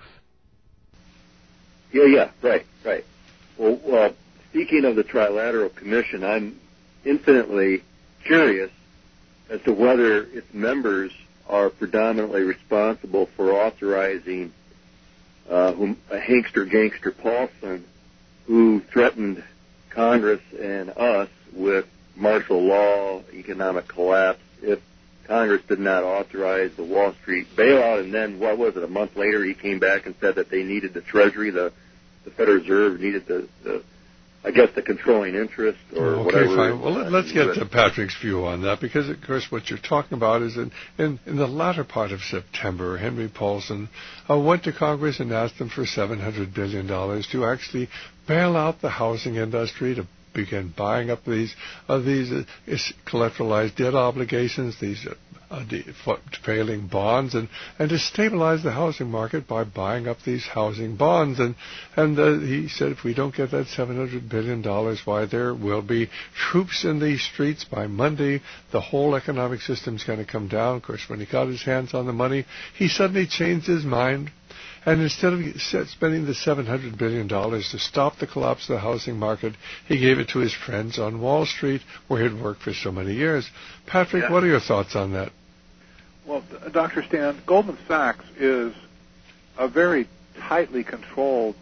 Yeah, right. Well, speaking of the Trilateral Commission, I'm infinitely curious as to whether its members are predominantly responsible for authorizing Hankster Gangster Paulson, who threatened Congress and us with martial law, economic collapse, if Congress did not authorize the Wall Street bailout. And then, what was it, a month later he came back and said that they needed the Treasury, the Federal Reserve needed the controlling interest or whatever. Okay, fine. Well, let's get to Patrick's view on that, because, of course, what you're talking about is in the latter part of September, Henry Paulson went to Congress and asked them for $700 billion to actually bail out the housing industry, to begin buying up these collateralized debt obligations, these failing bonds and to stabilize the housing market by buying up these housing bonds. And he said if we don't get that $700 billion, why there will be troops in the streets by Monday. The whole economic system's going to come down. Of course, when he got his hands on the money, he suddenly changed his mind. And instead of spending the $700 billion to stop the collapse of the housing market, he gave it to his friends on Wall Street, where he had worked for so many years. Patrick, what are your thoughts on that? Well, Dr. Stan, Goldman Sachs is a very tightly controlled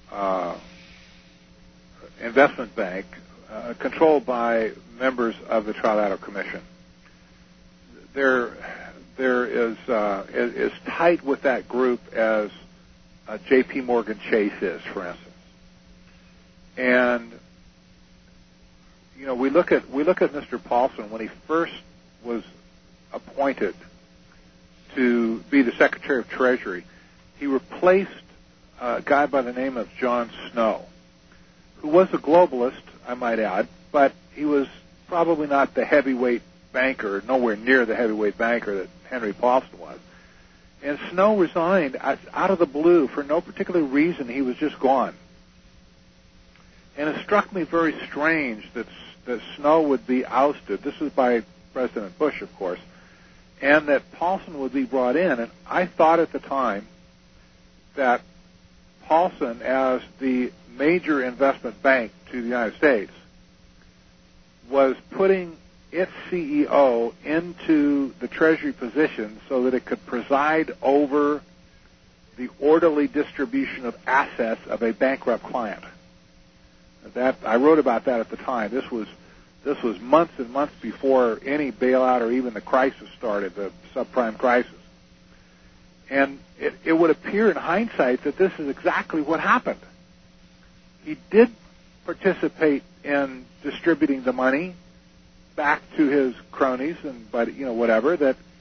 investment bank, controlled by members of the Trilateral Commission. There is as tight with that group as J.P. Morgan Chase is, for instance. And you know, we look at Mr. Paulson when he first was appointed to be the Secretary of Treasury. He replaced a guy by the name of John Snow, who was a globalist, I might add, but he was probably not the heavyweight banker, nowhere near the heavyweight banker that Henry Paulson was. And Snow resigned out of the blue for no particular reason. He was just gone. And it struck me very strange that Snow would be ousted. This was by President Bush, of course, and that Paulson would be brought in. And I thought at the time that Paulson, as the major investment bank to the United States, was putting its CEO into the Treasury position so that it could preside over the orderly distribution of assets of a bankrupt client. That I wrote about that at the time. This was months and months before any bailout or even the crisis started, the subprime crisis. And it would appear in hindsight that this is exactly what happened. He did participate in distributing the money back to his cronies and whatever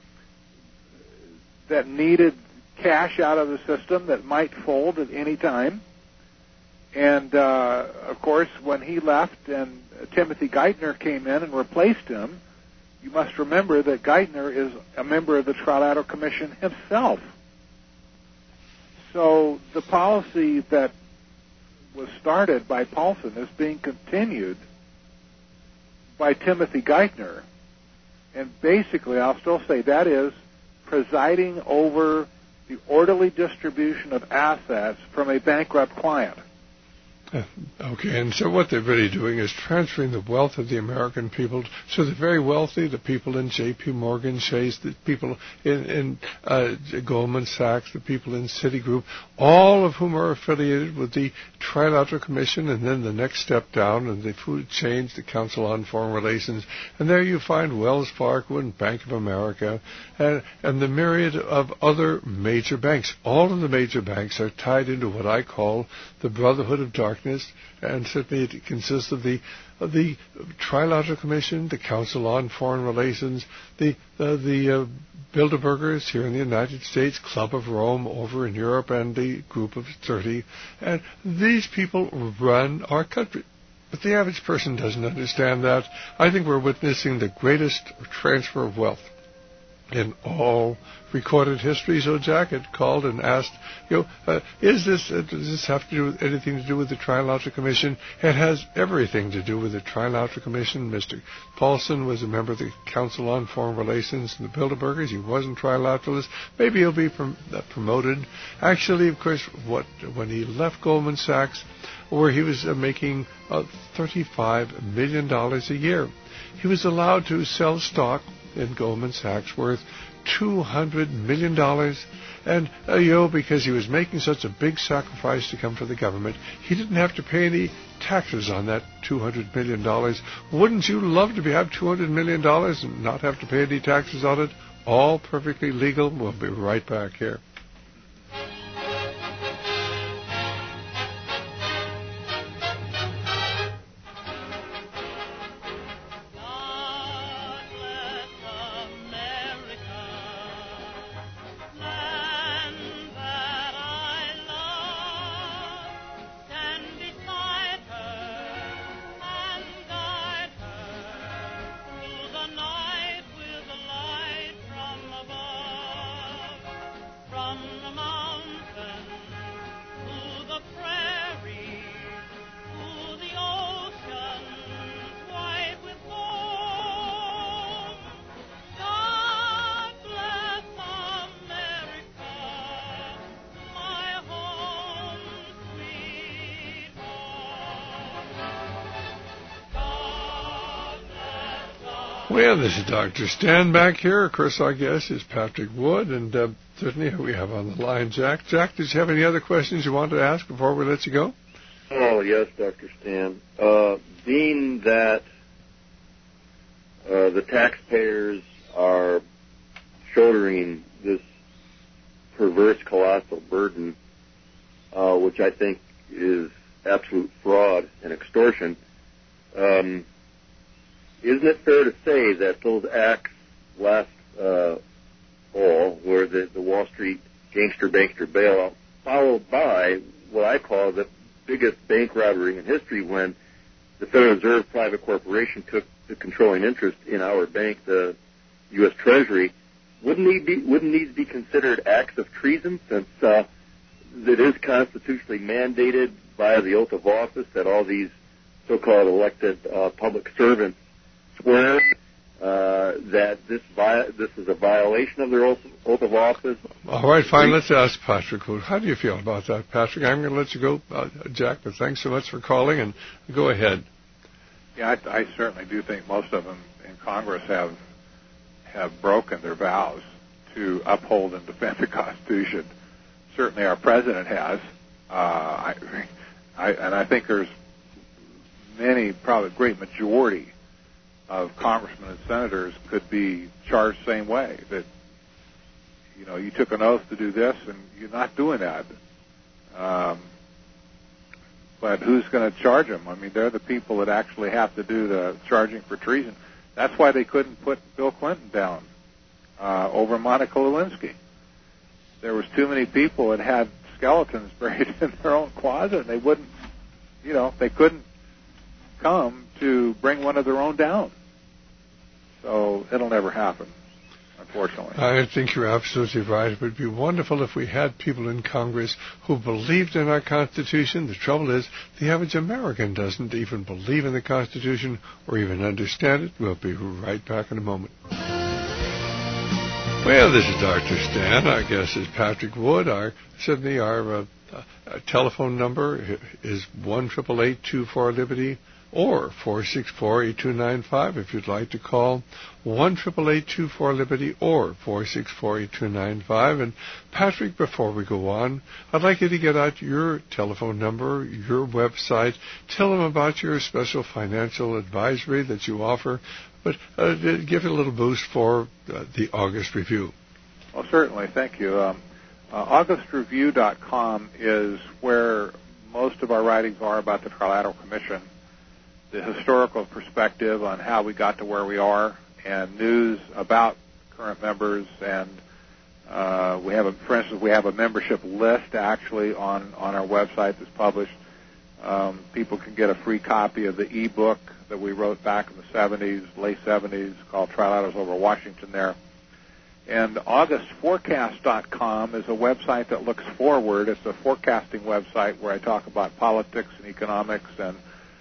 that needed cash out of the system that might fold at any time. And of course, when he left and Timothy Geithner came in and replaced him, you must remember that Geithner is a member of the Trilateral Commission himself. So the policy that was started by Paulson is being continued by Timothy Geithner. And basically, I'll still say that is presiding over the orderly distribution of assets from a bankrupt client. Okay, and so what they're really doing is transferring the wealth of the American people. So the very wealthy, the people in J.P. Morgan Chase, the people in Goldman Sachs, the people in Citigroup, all of whom are affiliated with the Trilateral Commission, and then the next step down in the food chain, the Council on Foreign Relations, and there you find Wells Fargo and Bank of America, and the myriad of other major banks. All of the major banks are tied into what I call the Brotherhood of Darkness. And certainly it consists of the Trilateral Commission, the Council on Foreign Relations, the Bilderbergers here in the United States, Club of Rome over in Europe, and the Group of 30. And these people run our country. But the average person doesn't understand that. I think we're witnessing the greatest transfer of wealth in all recorded history. So Jack had called and asked, does this have to do with anything to do with the Trilateral Commission? It has everything to do with the Trilateral Commission. Mr. Paulson was a member of the Council on Foreign Relations and the Bilderbergers. He wasn't trilateralist. Maybe he'll be promoted. Actually, of course, when he left Goldman Sachs, where he was making $35 million a year, he was allowed to sell stock in Goldman Sachs worth $200 million. And, because he was making such a big sacrifice to come to the government, he didn't have to pay any taxes on that $200 million. Wouldn't you love to have $200 million and not have to pay any taxes on it? All perfectly legal. We'll be right back here. Well, this is Dr. Stan back here. Of course, our guest is Patrick Wood, and certainly we have on the line Jack. Jack, did you have any other questions you wanted to ask before we let you go? Oh, yes, Dr. Stan. Being that the taxpayers are shouldering this perverse, colossal burden, which I think is absolute fraud and extortion, isn't it fair to say that those acts last fall, where the Wall Street gangster-bankster bailout, followed by what I call the biggest bank robbery in history, when the Federal Reserve private corporation took the controlling interest in our bank, the U.S. Treasury, wouldn't these be considered acts of treason, since it is constitutionally mandated by the oath of office that all these so-called elected public servants swear that this is a violation of their oath of office? All right, fine. Let's ask Patrick. How do you feel about that, Patrick? I'm going to let you go, Jack, but thanks so much for calling, and go ahead. Yeah, I certainly do think most of them in Congress have broken their vows to uphold and defend the Constitution. Certainly our president has. And I think there's many, probably a great majority of congressmen and senators could be charged the same way, that, you know, you took an oath to do this and you're not doing that. But who's going to charge them? I mean, they're the people that actually have to do the charging for treason. That's why they couldn't put Bill Clinton down over Monica Lewinsky. There was too many people that had skeletons buried in their own closet, and they wouldn't, you know, they couldn't come to bring one of their own down. So it'll never happen, unfortunately. I think you're absolutely right. It would be wonderful if we had people in Congress who believed in our Constitution. The trouble is, the average American doesn't even believe in the Constitution or even understand it. We'll be right back in a moment. Well, this is Dr. Stan. Our guest is Patrick Wood. Our telephone number is 1-888-24-LIBERTY or 464-8295 if you'd like to call. 1-888-24-LIBERTY or 464-8295. And Patrick, before we go on, I'd like you to get out your telephone number, your website. Tell them about your special financial advisory that you offer. But give it a little boost for the August Review. Well, certainly. Thank you. AugustReview.com is where most of our writings are about the Trilateral Commission, the historical perspective on how we got to where we are, and news about current members. And for instance, we have a membership list actually on our website that's published. People can get a free copy of the e-book that we wrote back in the late 70s, called Trilaterals Over Washington there. And AugustForecast.com is a website that looks forward. It's a forecasting website where I talk about politics and economics and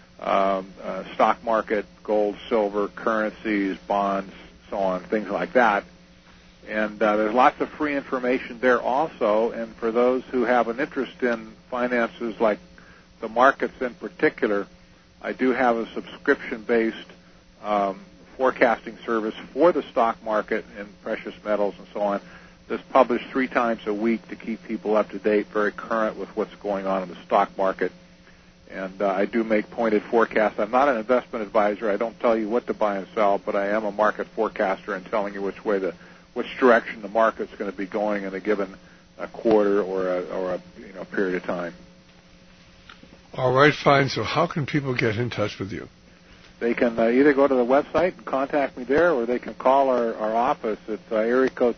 stock market, gold, silver, currencies, bonds, so on, things like that. And there's lots of free information there also. And for those who have an interest in finances, like the markets in particular, I do have a subscription-based forecasting service for the stock market and precious metals and so on that's published 3 times a week to keep people up to date, very current with what's going on in the stock market. And I do make pointed forecasts. I'm not an investment advisor. I don't tell you what to buy and sell, but I am a market forecaster and telling you which direction the market's going to be going in a given quarter or a period of time. All right, fine. So how can people get in touch with you? They can either go to the website and contact me there, or they can call our office. It's area code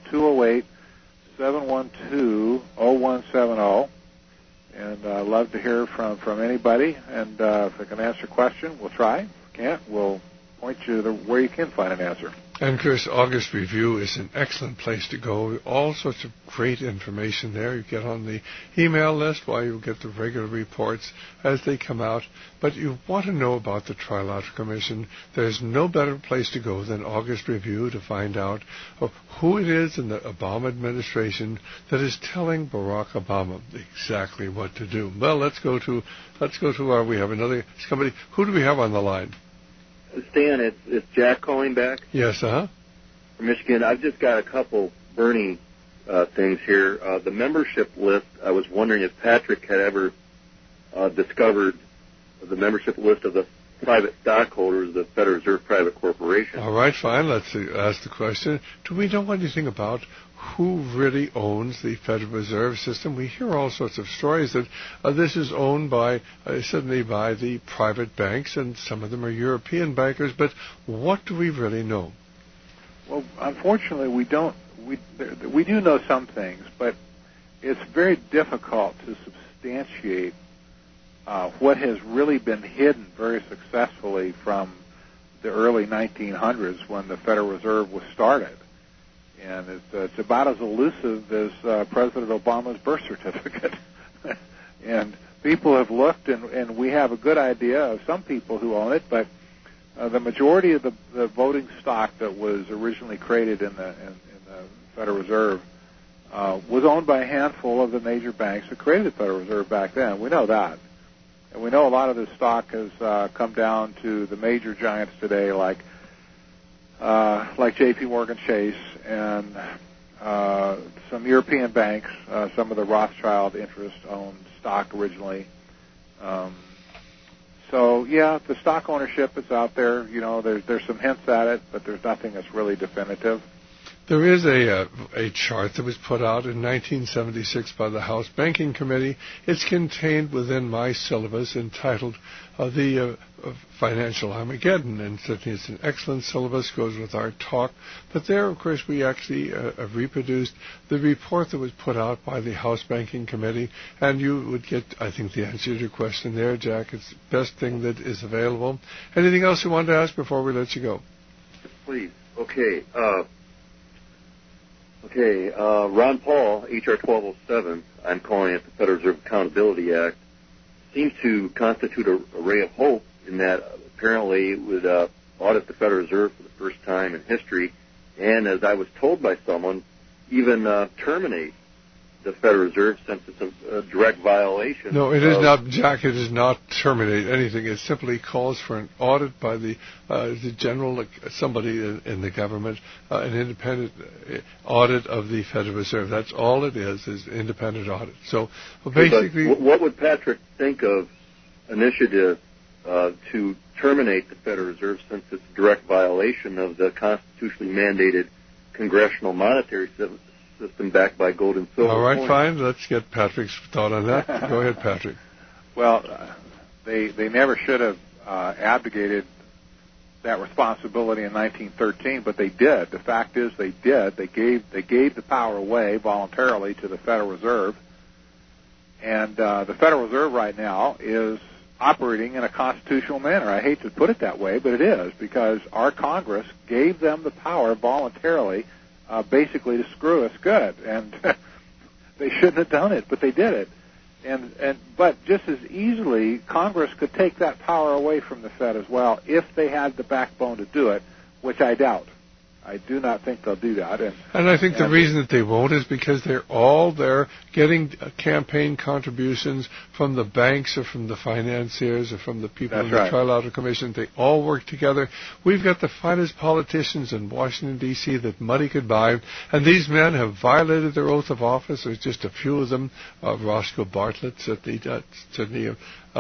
208-712-0170. And I'd love to hear from anybody. And if I can answer a question, we'll try. If we can't, we'll point you to where you can find an answer. And, Chris, August Review is an excellent place to go. All sorts of great information there. You get on the email list while you get the regular reports as they come out. But you want to know about the Trilateral Commission. There's no better place to go than August Review to find out who it is in the Obama administration that is telling Barack Obama exactly what to do. Well, let's go to we have another somebody. Who do we have on the line? Stan, it's Jack calling back. Yes, From Michigan. I've just got a couple burning things here. The membership list, I was wondering if Patrick had ever discovered the membership list of the private stockholders of the Federal Reserve Private Corporation. All right, fine. Let's ask the question. Do we know anything about who really owns the Federal Reserve System? We hear all sorts of stories that this is owned by, suddenly by the private banks, and some of them are European bankers, but what do we really know? Well, unfortunately, we don't. We do know some things, but it's very difficult to substantiate what has really been hidden very successfully from the early 1900s when the Federal Reserve was started. And it's about as elusive as President Obama's birth certificate. And people have looked, and we have a good idea of some people who own it, but the majority of the voting stock that was originally created in the Federal Reserve was owned by a handful of the major banks that created the Federal Reserve back then. We know that. And we know a lot of this stock has come down to the major giants today, like J.P. Morgan Chase and some European banks. Some of the Rothschild interest owned stock originally. So yeah, the stock ownership is out there. You know, there's some hints at it, but there's nothing that's really definitive. There is a chart that was put out in 1976 by the House Banking Committee. It's contained within my syllabus entitled the Financial Armageddon, and certainly it's an excellent syllabus, goes with our talk. But there, of course, we actually reproduced the report that was put out by the House Banking Committee, and you would get, I think, the answer to your question there, Jack. It's the best thing that is available. Anything else you want to ask before we let you go? Please. Okay. Ron Paul, H.R. 1207, I'm calling it the Federal Reserve Accountability Act, seems to constitute a ray of hope in that apparently it would audit the Federal Reserve for the first time in history, and as I was told by someone, even terminate the Federal Reserve since it's a direct violation. No, it is not, Jack. It does not terminate anything. It simply calls for an audit by the general, somebody in the government, an independent audit of the Federal Reserve. That's all it is independent audit. So basically, what would Patrick think of initiative to terminate the Federal Reserve since it's a direct violation of the constitutionally mandated congressional monetary system backed by gold and silver? All right, fine. Let's get Patrick's thought on that. Go ahead, Patrick. Well, they never should have abdicated that responsibility in 1913, but they did. The fact is, they did. They gave the power away voluntarily to the Federal Reserve, and the Federal Reserve right now is operating in a constitutional manner. I hate to put it that way, but it is, because our Congress gave them the power voluntarily, basically to screw us good, and they shouldn't have done it, but they did it. But just as easily, Congress could take that power away from the Fed as well if they had the backbone to do it, which I doubt. I do not think they'll do that. And I think the reason that they won't is because they're all there getting campaign contributions from the banks or from the financiers or from the people in the Trilateral Commission. They all work together. We've got the finest politicians in Washington, D.C. that money could buy, and these men have violated their oath of office. There's just a few of them. Roscoe Bartlett, certainly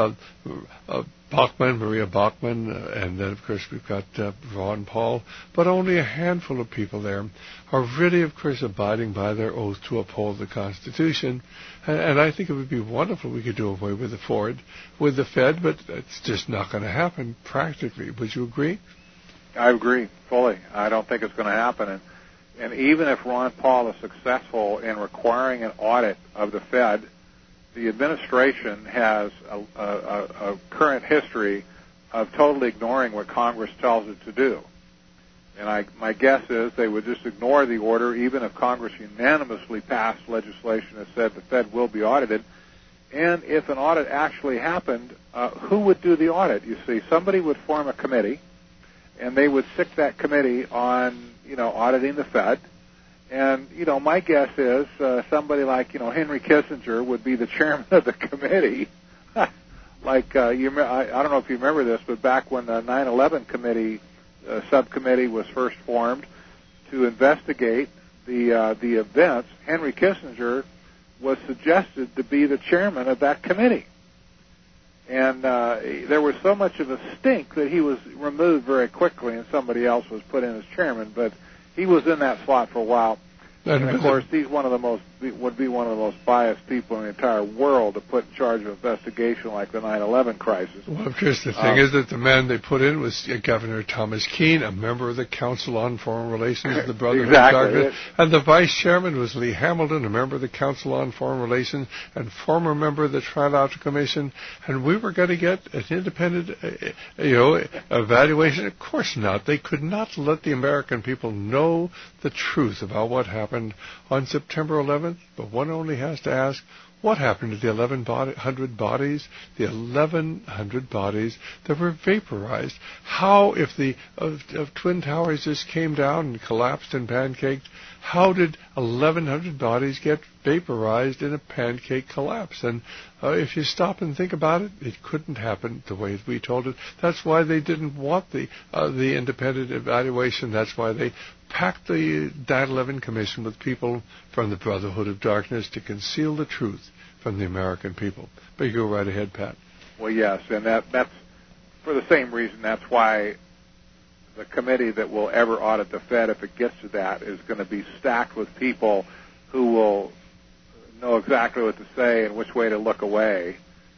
Bachman, Maria Bachman, and then, of course, we've got Ron Paul. But only a handful of people there are really, of course, abiding by their oath to uphold the Constitution. And I think it would be wonderful if we could do away with the Fed, but it's just not going to happen practically. Would you agree? I agree fully. I don't think it's going to happen. And even if Ron Paul is successful in requiring an audit of the Fed, the administration has a current history of totally ignoring what Congress tells it to do. And my guess is they would just ignore the order, even if Congress unanimously passed legislation that said the Fed will be audited. And if an audit actually happened, who would do the audit? You see, somebody would form a committee, and they would stick that committee on, auditing the Fed. And, my guess is somebody like, Henry Kissinger would be the chairman of the committee. Like I don't know if you remember this, but back when the 9/11 subcommittee was first formed to investigate the events, Henry Kissinger was suggested to be the chairman of that committee. And there was so much of a stink that he was removed very quickly, and somebody else was put in as chairman. But he was in that slot for a while. And of course, would be one of the most biased people in the entire world to put in charge of an investigation like the 9/11 crisis. Well, of course, the thing is that the man they put in was Governor Thomas Keane, a member of the Council on Foreign Relations of the Brotherhood of Darkness, and the vice chairman was Lee Hamilton, a member of the Council on Foreign Relations and former member of the Trilateral Commission. And we were going to get an independent, evaluation. Of course not. They could not let the American people know the truth about what happened on September 11th, but one only has to ask, what happened to the 1,100 bodies? The 1,100 bodies that were vaporized. How, if the Twin Towers just came down and collapsed and pancaked, how did 1,100 bodies get vaporized in a pancake collapse? And if you stop and think about it, it couldn't happen the way we told it. That's why they didn't want the independent evaluation. That's why they packed the 9/11 Commission with people from the Brotherhood of Darkness to conceal the truth from the American people. But you go right ahead, Pat. Well, yes, and that's for the same reason. That's why the committee that will ever audit the Fed, if it gets to that, is going to be stacked with people who will know exactly what to say and which way to look away,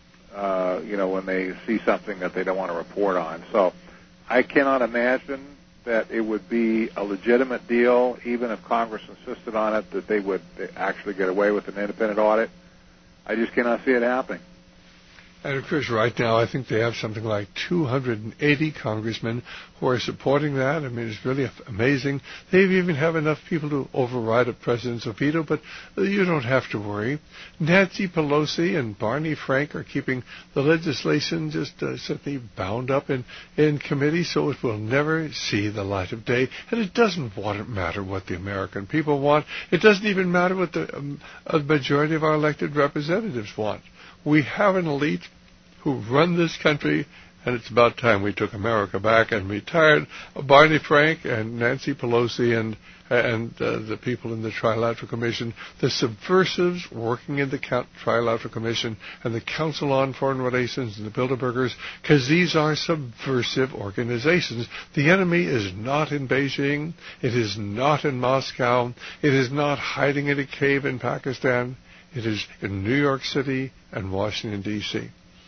when they see something that they don't want to report on. So I cannot imagine that it would be a legitimate deal, even if Congress insisted on it, that they would actually get away with an independent audit. I just cannot see it happening. And, of course, right now I think they have something like 280 congressmen who are supporting that. I mean, it's really amazing. They even have enough people to override a president's veto, but you don't have to worry. Nancy Pelosi and Barney Frank are keeping the legislation just certainly bound up in committee, so it will never see the light of day. And it doesn't matter what the American people want. It doesn't even matter what the majority of our elected representatives want. We have an elite who run this country, and it's about time we took America back and retired Barney Frank and Nancy Pelosi and the people in the Trilateral Commission, the subversives working in the Trilateral Commission and the Council on Foreign Relations and the Bilderbergers, because these are subversive organizations. The enemy is not in Beijing. It is not in Moscow. It is not hiding in a cave in Pakistan. It is in New York City and Washington, D.C.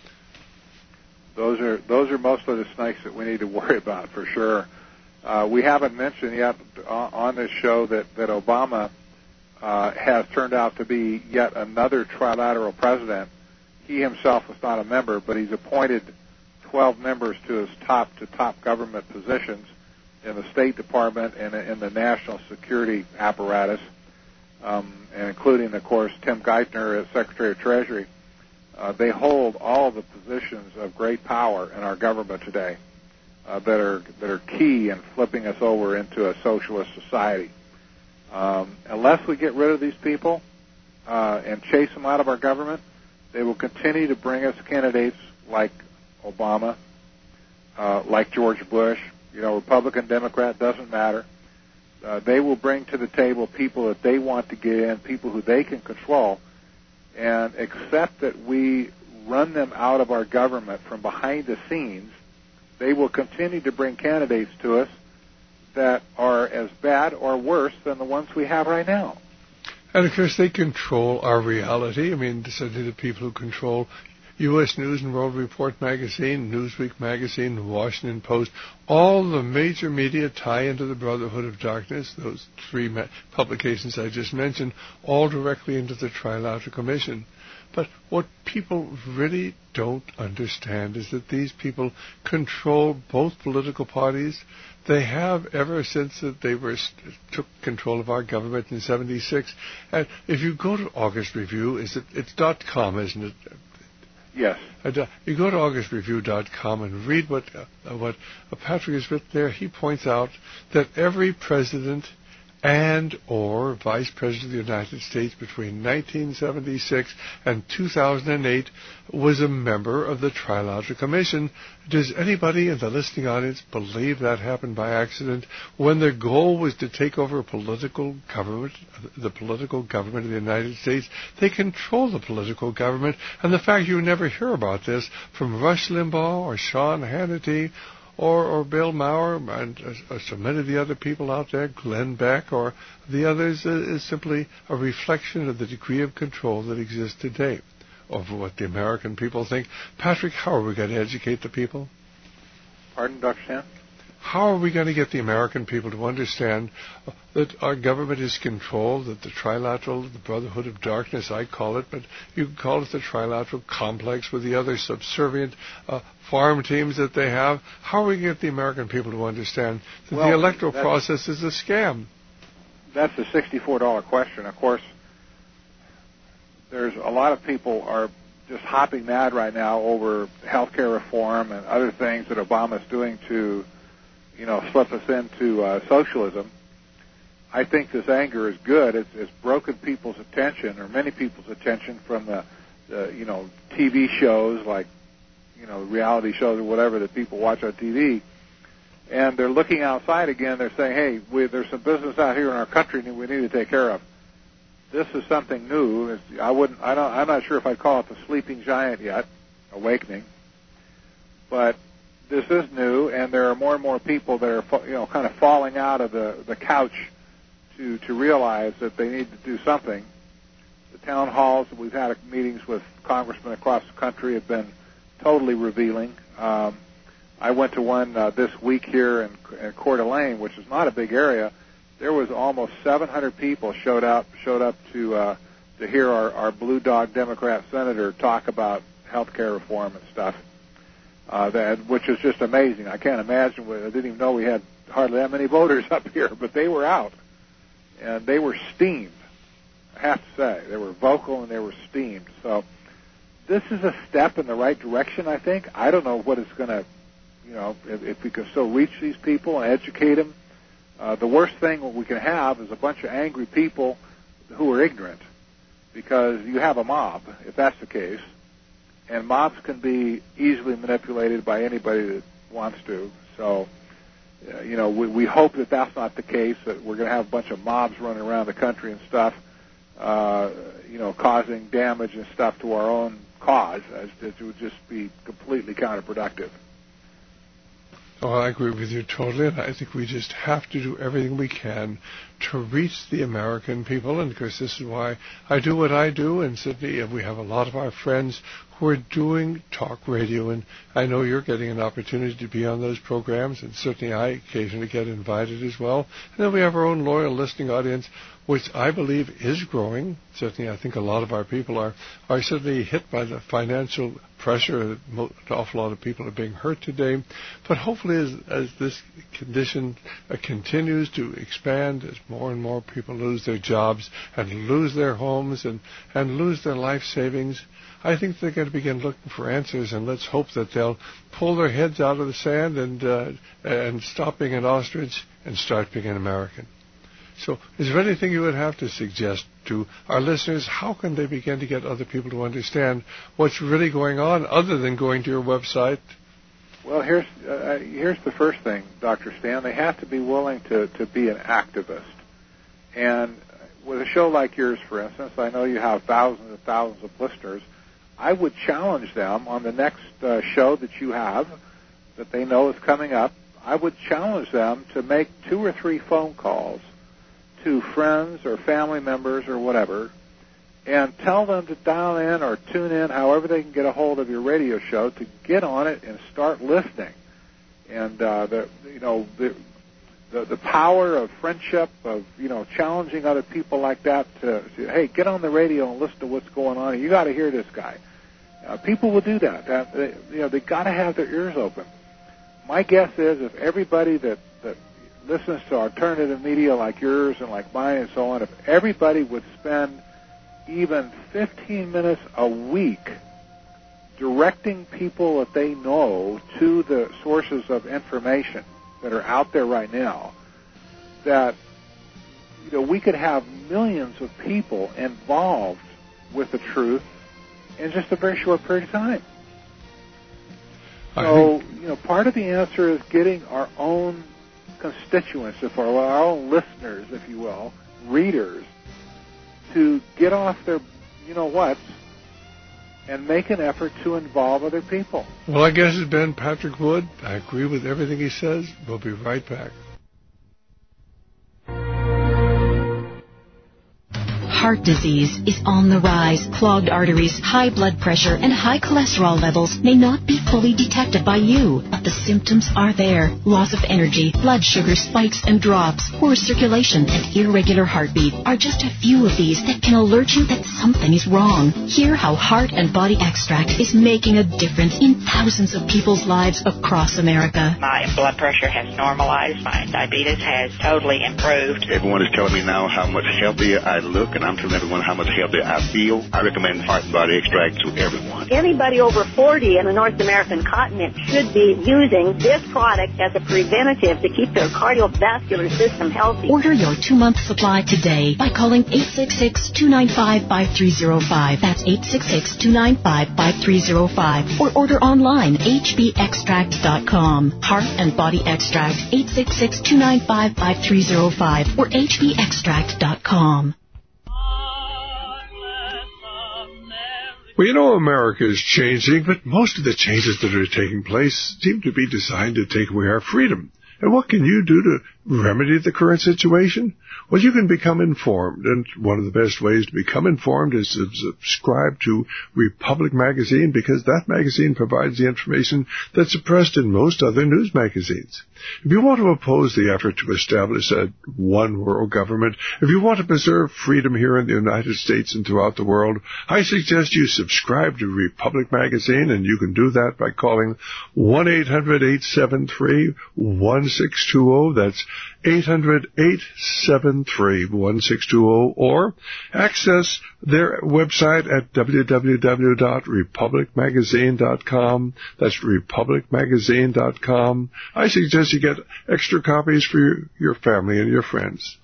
Those are mostly the snakes that we need to worry about, for sure. We haven't mentioned yet on this show that Obama has turned out to be yet another trilateral president. He himself was not a member, but he's appointed 12 members to his top government positions in the State Department and in the national security apparatus. And including, of course, Tim Geithner as Secretary of Treasury. They hold all the positions of great power in our government today that are key in flipping us over into a socialist society. Unless we get rid of these people and chase them out of our government, they will continue to bring us candidates like Obama, like George Bush, Republican, Democrat, doesn't matter. They will bring to the table people that they want to get in, people who they can control, and accept that we run them out of our government from behind the scenes. They will continue to bring candidates to us that are as bad or worse than the ones we have right now. And, of course, they control our reality. I mean, certainly the people who control U.S. News and World Report magazine, Newsweek magazine, the Washington Post, all the major media tie into the Brotherhood of Darkness, those three publications I just mentioned, all directly into the Trilateral Commission. But what people really don't understand is that these people control both political parties. They have ever since that they took control of our government in '76. And if you go to August Review, it's .com, isn't it? Yes. You go to AugustReview.com and read what Patrick has written there. He points out that every president and or Vice President of the United States between 1976 and 2008 was a member of the Trilateral Commission. Does anybody in the listening audience believe that happened by accident when their goal was to take over political government, the political government of the United States? They control the political government, and the fact you never hear about this from Rush Limbaugh or Sean Hannity or Bill Maher and so many of the other people out there, Glenn Beck or the others, is simply a reflection of the degree of control that exists today over what the American people think. Patrick, how are we going to educate the people? Pardon, Dr. Stan? How are we going to get the American people to understand that our government is controlled, that the trilateral, the Brotherhood of Darkness, I call it, but you can call it the trilateral complex with the other subservient farm teams that they have? How are we going to get the American people to understand that the electoral process is a scam? That's a $64 question. Of course, there's a lot of people are just hopping mad right now over health care reform and other things that Obama's doing to slip us into socialism. I think this anger is good. It's broken people's attention, or many people's attention, from the TV shows like, reality shows or whatever that people watch on TV. And they're looking outside again. They're saying, hey, there's some business out here in our country that we need to take care of. This is something new. I'm not sure if I'd call it the sleeping giant yet, awakening. But this is new, and there are more and more people that are, kind of falling out of the couch to realize that they need to do something. The town halls that we've had meetings with congressmen across the country have been totally revealing. I went to one this week here in Coeur d'Alene, which is not a big area. There was almost 700 people showed up to hear our Blue Dog Democrat senator talk about health care reform and stuff. Which is just amazing. I can't imagine. I didn't even know we had hardly that many voters up here, but they were out, and they were steamed. I have to say, they were vocal and they were steamed. So this is a step in the right direction, I think. I don't know what it's going to, if we can still reach these people and educate them. The worst thing we can have is a bunch of angry people who are ignorant, because you have a mob, if that's the case. And mobs can be easily manipulated by anybody that wants to. So, we hope that that's not the case, that we're going to have a bunch of mobs running around the country and stuff, causing damage and stuff to our own cause. It would just be completely counterproductive. Oh, I agree with you totally, and I think we just have to do everything we can to reach the American people, and of course this is why I do what I do in Sydney, and we have a lot of our friends who are doing talk radio, and I know you're getting an opportunity to be on those programs, and certainly I occasionally get invited as well. And then we have our own loyal listening audience, which I believe is growing. Certainly I think a lot of our people are certainly hit by the financial pressure. An awful lot of people are being hurt today. But hopefully as this condition continues to expand, as more and more people lose their jobs and lose their homes and lose their life savings, I think they're going to begin looking for answers, and let's hope that they'll pull their heads out of the sand and stop being an ostrich and start being an American. So is there anything you would have to suggest to our listeners? How can they begin to get other people to understand what's really going on other than going to your website? Well, here's the first thing, Dr. Stan. They have to be willing to be an activist. And with a show like yours, for instance, I know you have thousands and thousands of listeners. I would challenge them on the next show that you have that they know is coming up. I would challenge them to make 2 or 3 phone calls to friends or family members or whatever, and tell them to dial in or tune in, however they can get a hold of your radio show, to get on it and start listening. And the power of friendship, of challenging other people like that to hey, get on the radio and listen to what's going on. You got to hear this guy. People will do that. They got to have their ears open. My guess is if everybody that listens to alternative media like yours and like mine and so on, if everybody would spend even 15 minutes a week directing people that they know to the sources of information that are out there right now, that we could have millions of people involved with the truth in just a very short period of time. So, part of the answer is getting our own constituents, our own listeners, if you will, readers, to get off their you-know-whats and make an effort to involve other people. Well, I guess it's been Patrick Wood. I agree with everything he says. We'll be right back. Heart disease is on the rise. Clogged arteries, high blood pressure, and high cholesterol levels may not be fully detected by you, but the symptoms are there. Loss of energy, blood sugar spikes and drops, poor circulation, and irregular heartbeat are just a few of these that can alert you that something is wrong. Hear how Heart and Body Extract is making a difference in thousands of people's lives across America. My blood pressure has normalized. My diabetes has totally improved. Everyone is telling me now how much healthier I look, and I'm telling everyone how much healthier I feel. I recommend Heart and Body Extract to everyone. Anybody over 40 in the North American continent should be using this product as a preventative to keep their cardiovascular system healthy. Order your 2-month supply today by calling 866-295-5305. That's 866-295-5305. Or order online, hbextract.com. Heart and Body Extract, 866-295-5305 or hbextract.com. Well, America is changing, but most of the changes that are taking place seem to be designed to take away our freedom. And what can you do to remedy the current situation? Well, you can become informed, and one of the best ways to become informed is to subscribe to Republic Magazine, because that magazine provides the information that's suppressed in most other news magazines. If you want to oppose the effort to establish a one world government, if you want to preserve freedom here in the United States and throughout the world, I suggest you subscribe to Republic Magazine, and you can do that by calling 1-800-873-1620. That's 800-873-1620, or access their website at www.republicmagazine.com. That's republicmagazine.com. I suggest you get extra copies for your family and your friends.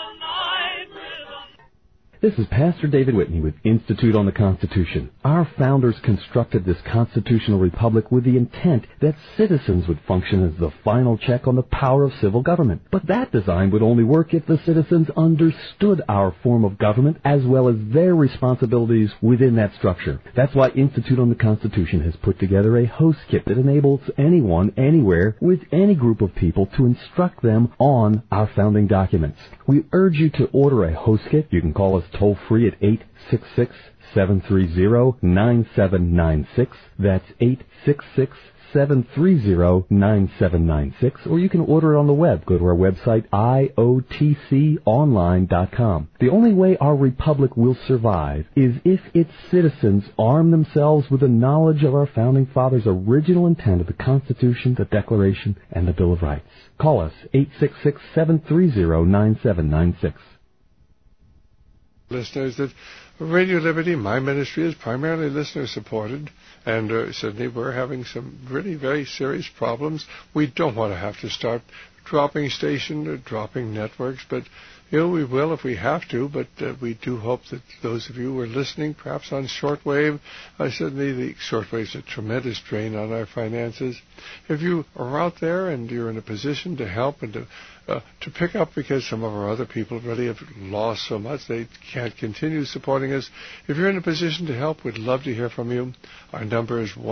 This is Pastor David Whitney with Institute on the Constitution. Our founders constructed this constitutional republic with the intent that citizens would function as the final check on the power of civil government. But that design would only work if the citizens understood our form of government as well as their responsibilities within that structure. That's why Institute on the Constitution has put together a host kit that enables anyone, anywhere, with any group of people to instruct them on our founding documents. We urge you to order a host kit. You can call us toll-free at 866-730-9796. That's 866-730-9796. Or you can order it on the web. Go to our website, iotconline.com. The only way our republic will survive is if its citizens arm themselves with the knowledge of our founding fathers' original intent of the Constitution, the Declaration, and the Bill of Rights. Call us, 866-730-9796. Listeners, that Radio Liberty, my ministry, is primarily listener-supported, and certainly we're having some really very serious problems. We don't want to have to start dropping station or dropping networks, but we will if we have to, but we do hope that those of you who are listening, perhaps on shortwave, certainly the shortwave is a tremendous drain on our finances. If you are out there and you're in a position to help and to pick up, because some of our other people really have lost so much they can't continue supporting us, if you're in a position to help, we'd love to hear from you. Our number is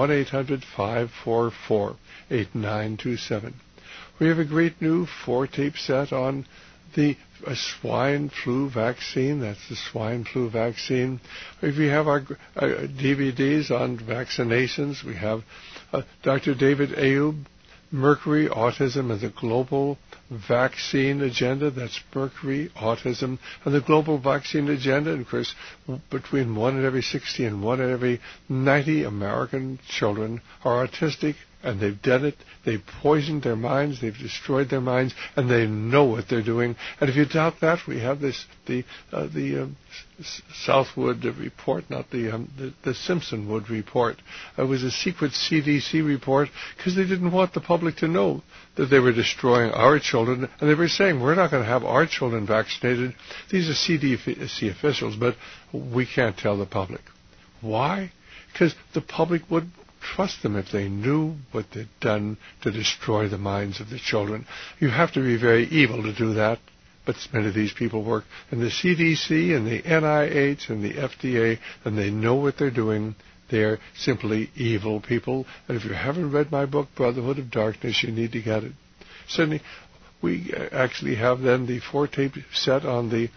1-800-544-8927. We have a great new 4-tape set on the swine flu vaccine. That's the swine flu vaccine. If you have our DVDs on vaccinations, we have Dr. David Ayub, Mercury, Autism, and the Global Vaccine Agenda. That's Mercury, Autism, and the Global Vaccine Agenda. And of course, between 1 in every 60 and 1 in every 90 American children are autistic And they've done it. They've poisoned their minds. They've destroyed their minds, and they know what they're doing. And if you doubt that, we have the Southwood report, not the Simpsonwood report. It was a secret CDC report because they didn't want the public to know that they were destroying our children. And they were saying, we're not going to have our children vaccinated. These are CDC officials, but we can't tell the public. Why? Because the public would trust them if they knew what they'd done to destroy the minds of the children. You have to be very evil to do that, but many of these people work in the CDC and the NIH and the FDA, and they know what they're doing. They're simply evil people. And if you haven't read my book, Brotherhood of Darkness, you need to get it. Certainly, we actually have then the 4-tape set on the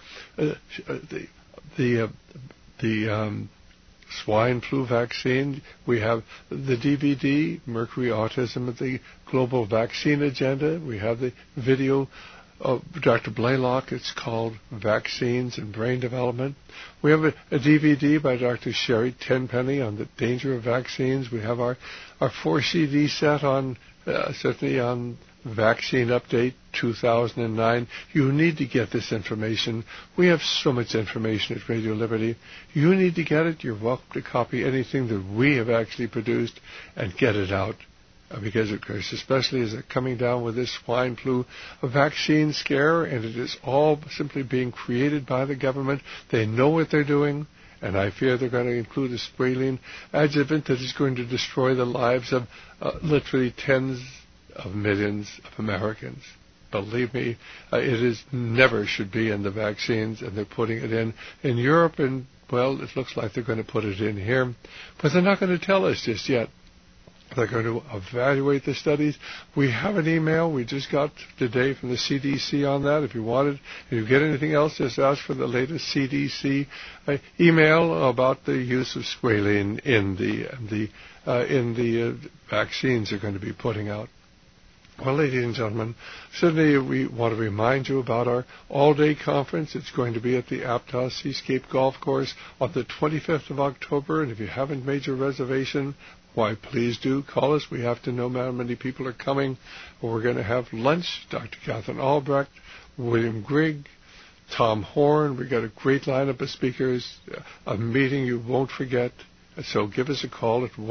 swine flu vaccine. We have the DVD, Mercury Autism, the Global Vaccine Agenda. We have the video of Dr. Blaylock. It's called Vaccines and Brain Development. We have a DVD by Dr. Sherry Tenpenny on the danger of vaccines. We have our 4-CD set on, certainly on Vaccine Update 2009. You need to get this information. We have so much information at Radio Liberty. You need to get it. You're welcome to copy anything that we have actually produced and get it out. Because, of course, especially as they're coming down with this swine flu vaccine scare, and it is all simply being created by the government. They know what they're doing, and I fear they're going to include a squalene adjuvant that is going to destroy the lives of literally tens of millions of Americans. Believe me, it is never should be in the vaccines, and they're putting it in Europe, and, well, it looks like they're going to put it in here. But they're not going to tell us just yet. They're going to evaluate the studies. We have an email we just got today from the CDC on that. If you want it, if you get anything else, just ask for the latest CDC email about the use of squalene in the vaccines they're going to be putting out. Well, ladies and gentlemen, certainly we want to remind you about our all-day conference. It's going to be at the Aptos Seascape Golf Course on the 25th of October, and if you haven't made your reservation, why, please do call us. We have to know how many people are coming. We're going to have lunch. Dr. Catherine Albrecht, William Grigg, Tom Horn. We've got a great lineup of speakers, a meeting you won't forget. So give us a call at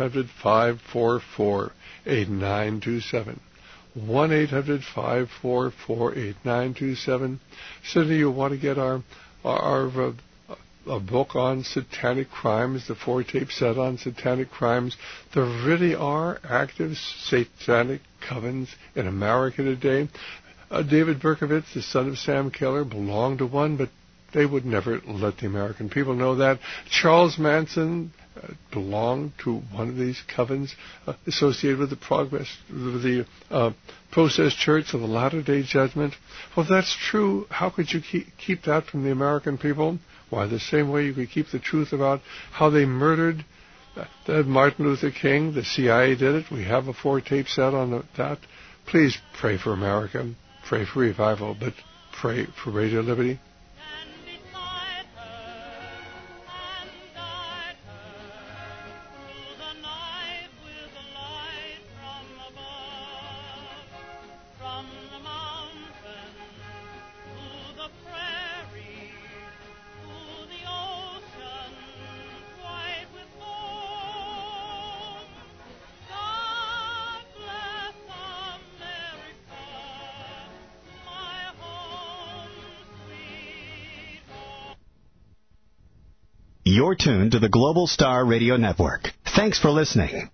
1-800-544-8927. 1-800-544-8927. Certainly you want to get our a book on satanic crimes, the 4-tape set on satanic crimes. There really are active satanic covens in America today. David Berkowitz, the son of Sam Keller, belonged to one, but they would never let the American people know that. Charles Manson belonged to one of these covens associated with the Process Church of the Latter-day Judgment. Well, if that's true, how could you keep that from the American people? Why, the same way you could keep the truth about how they murdered Martin Luther King. The CIA did it. We have a 4-tape set on that. Please pray for America. Pray for revival, but pray for Radio Liberty. You're tuned to the Global Star Radio Network. Thanks for listening.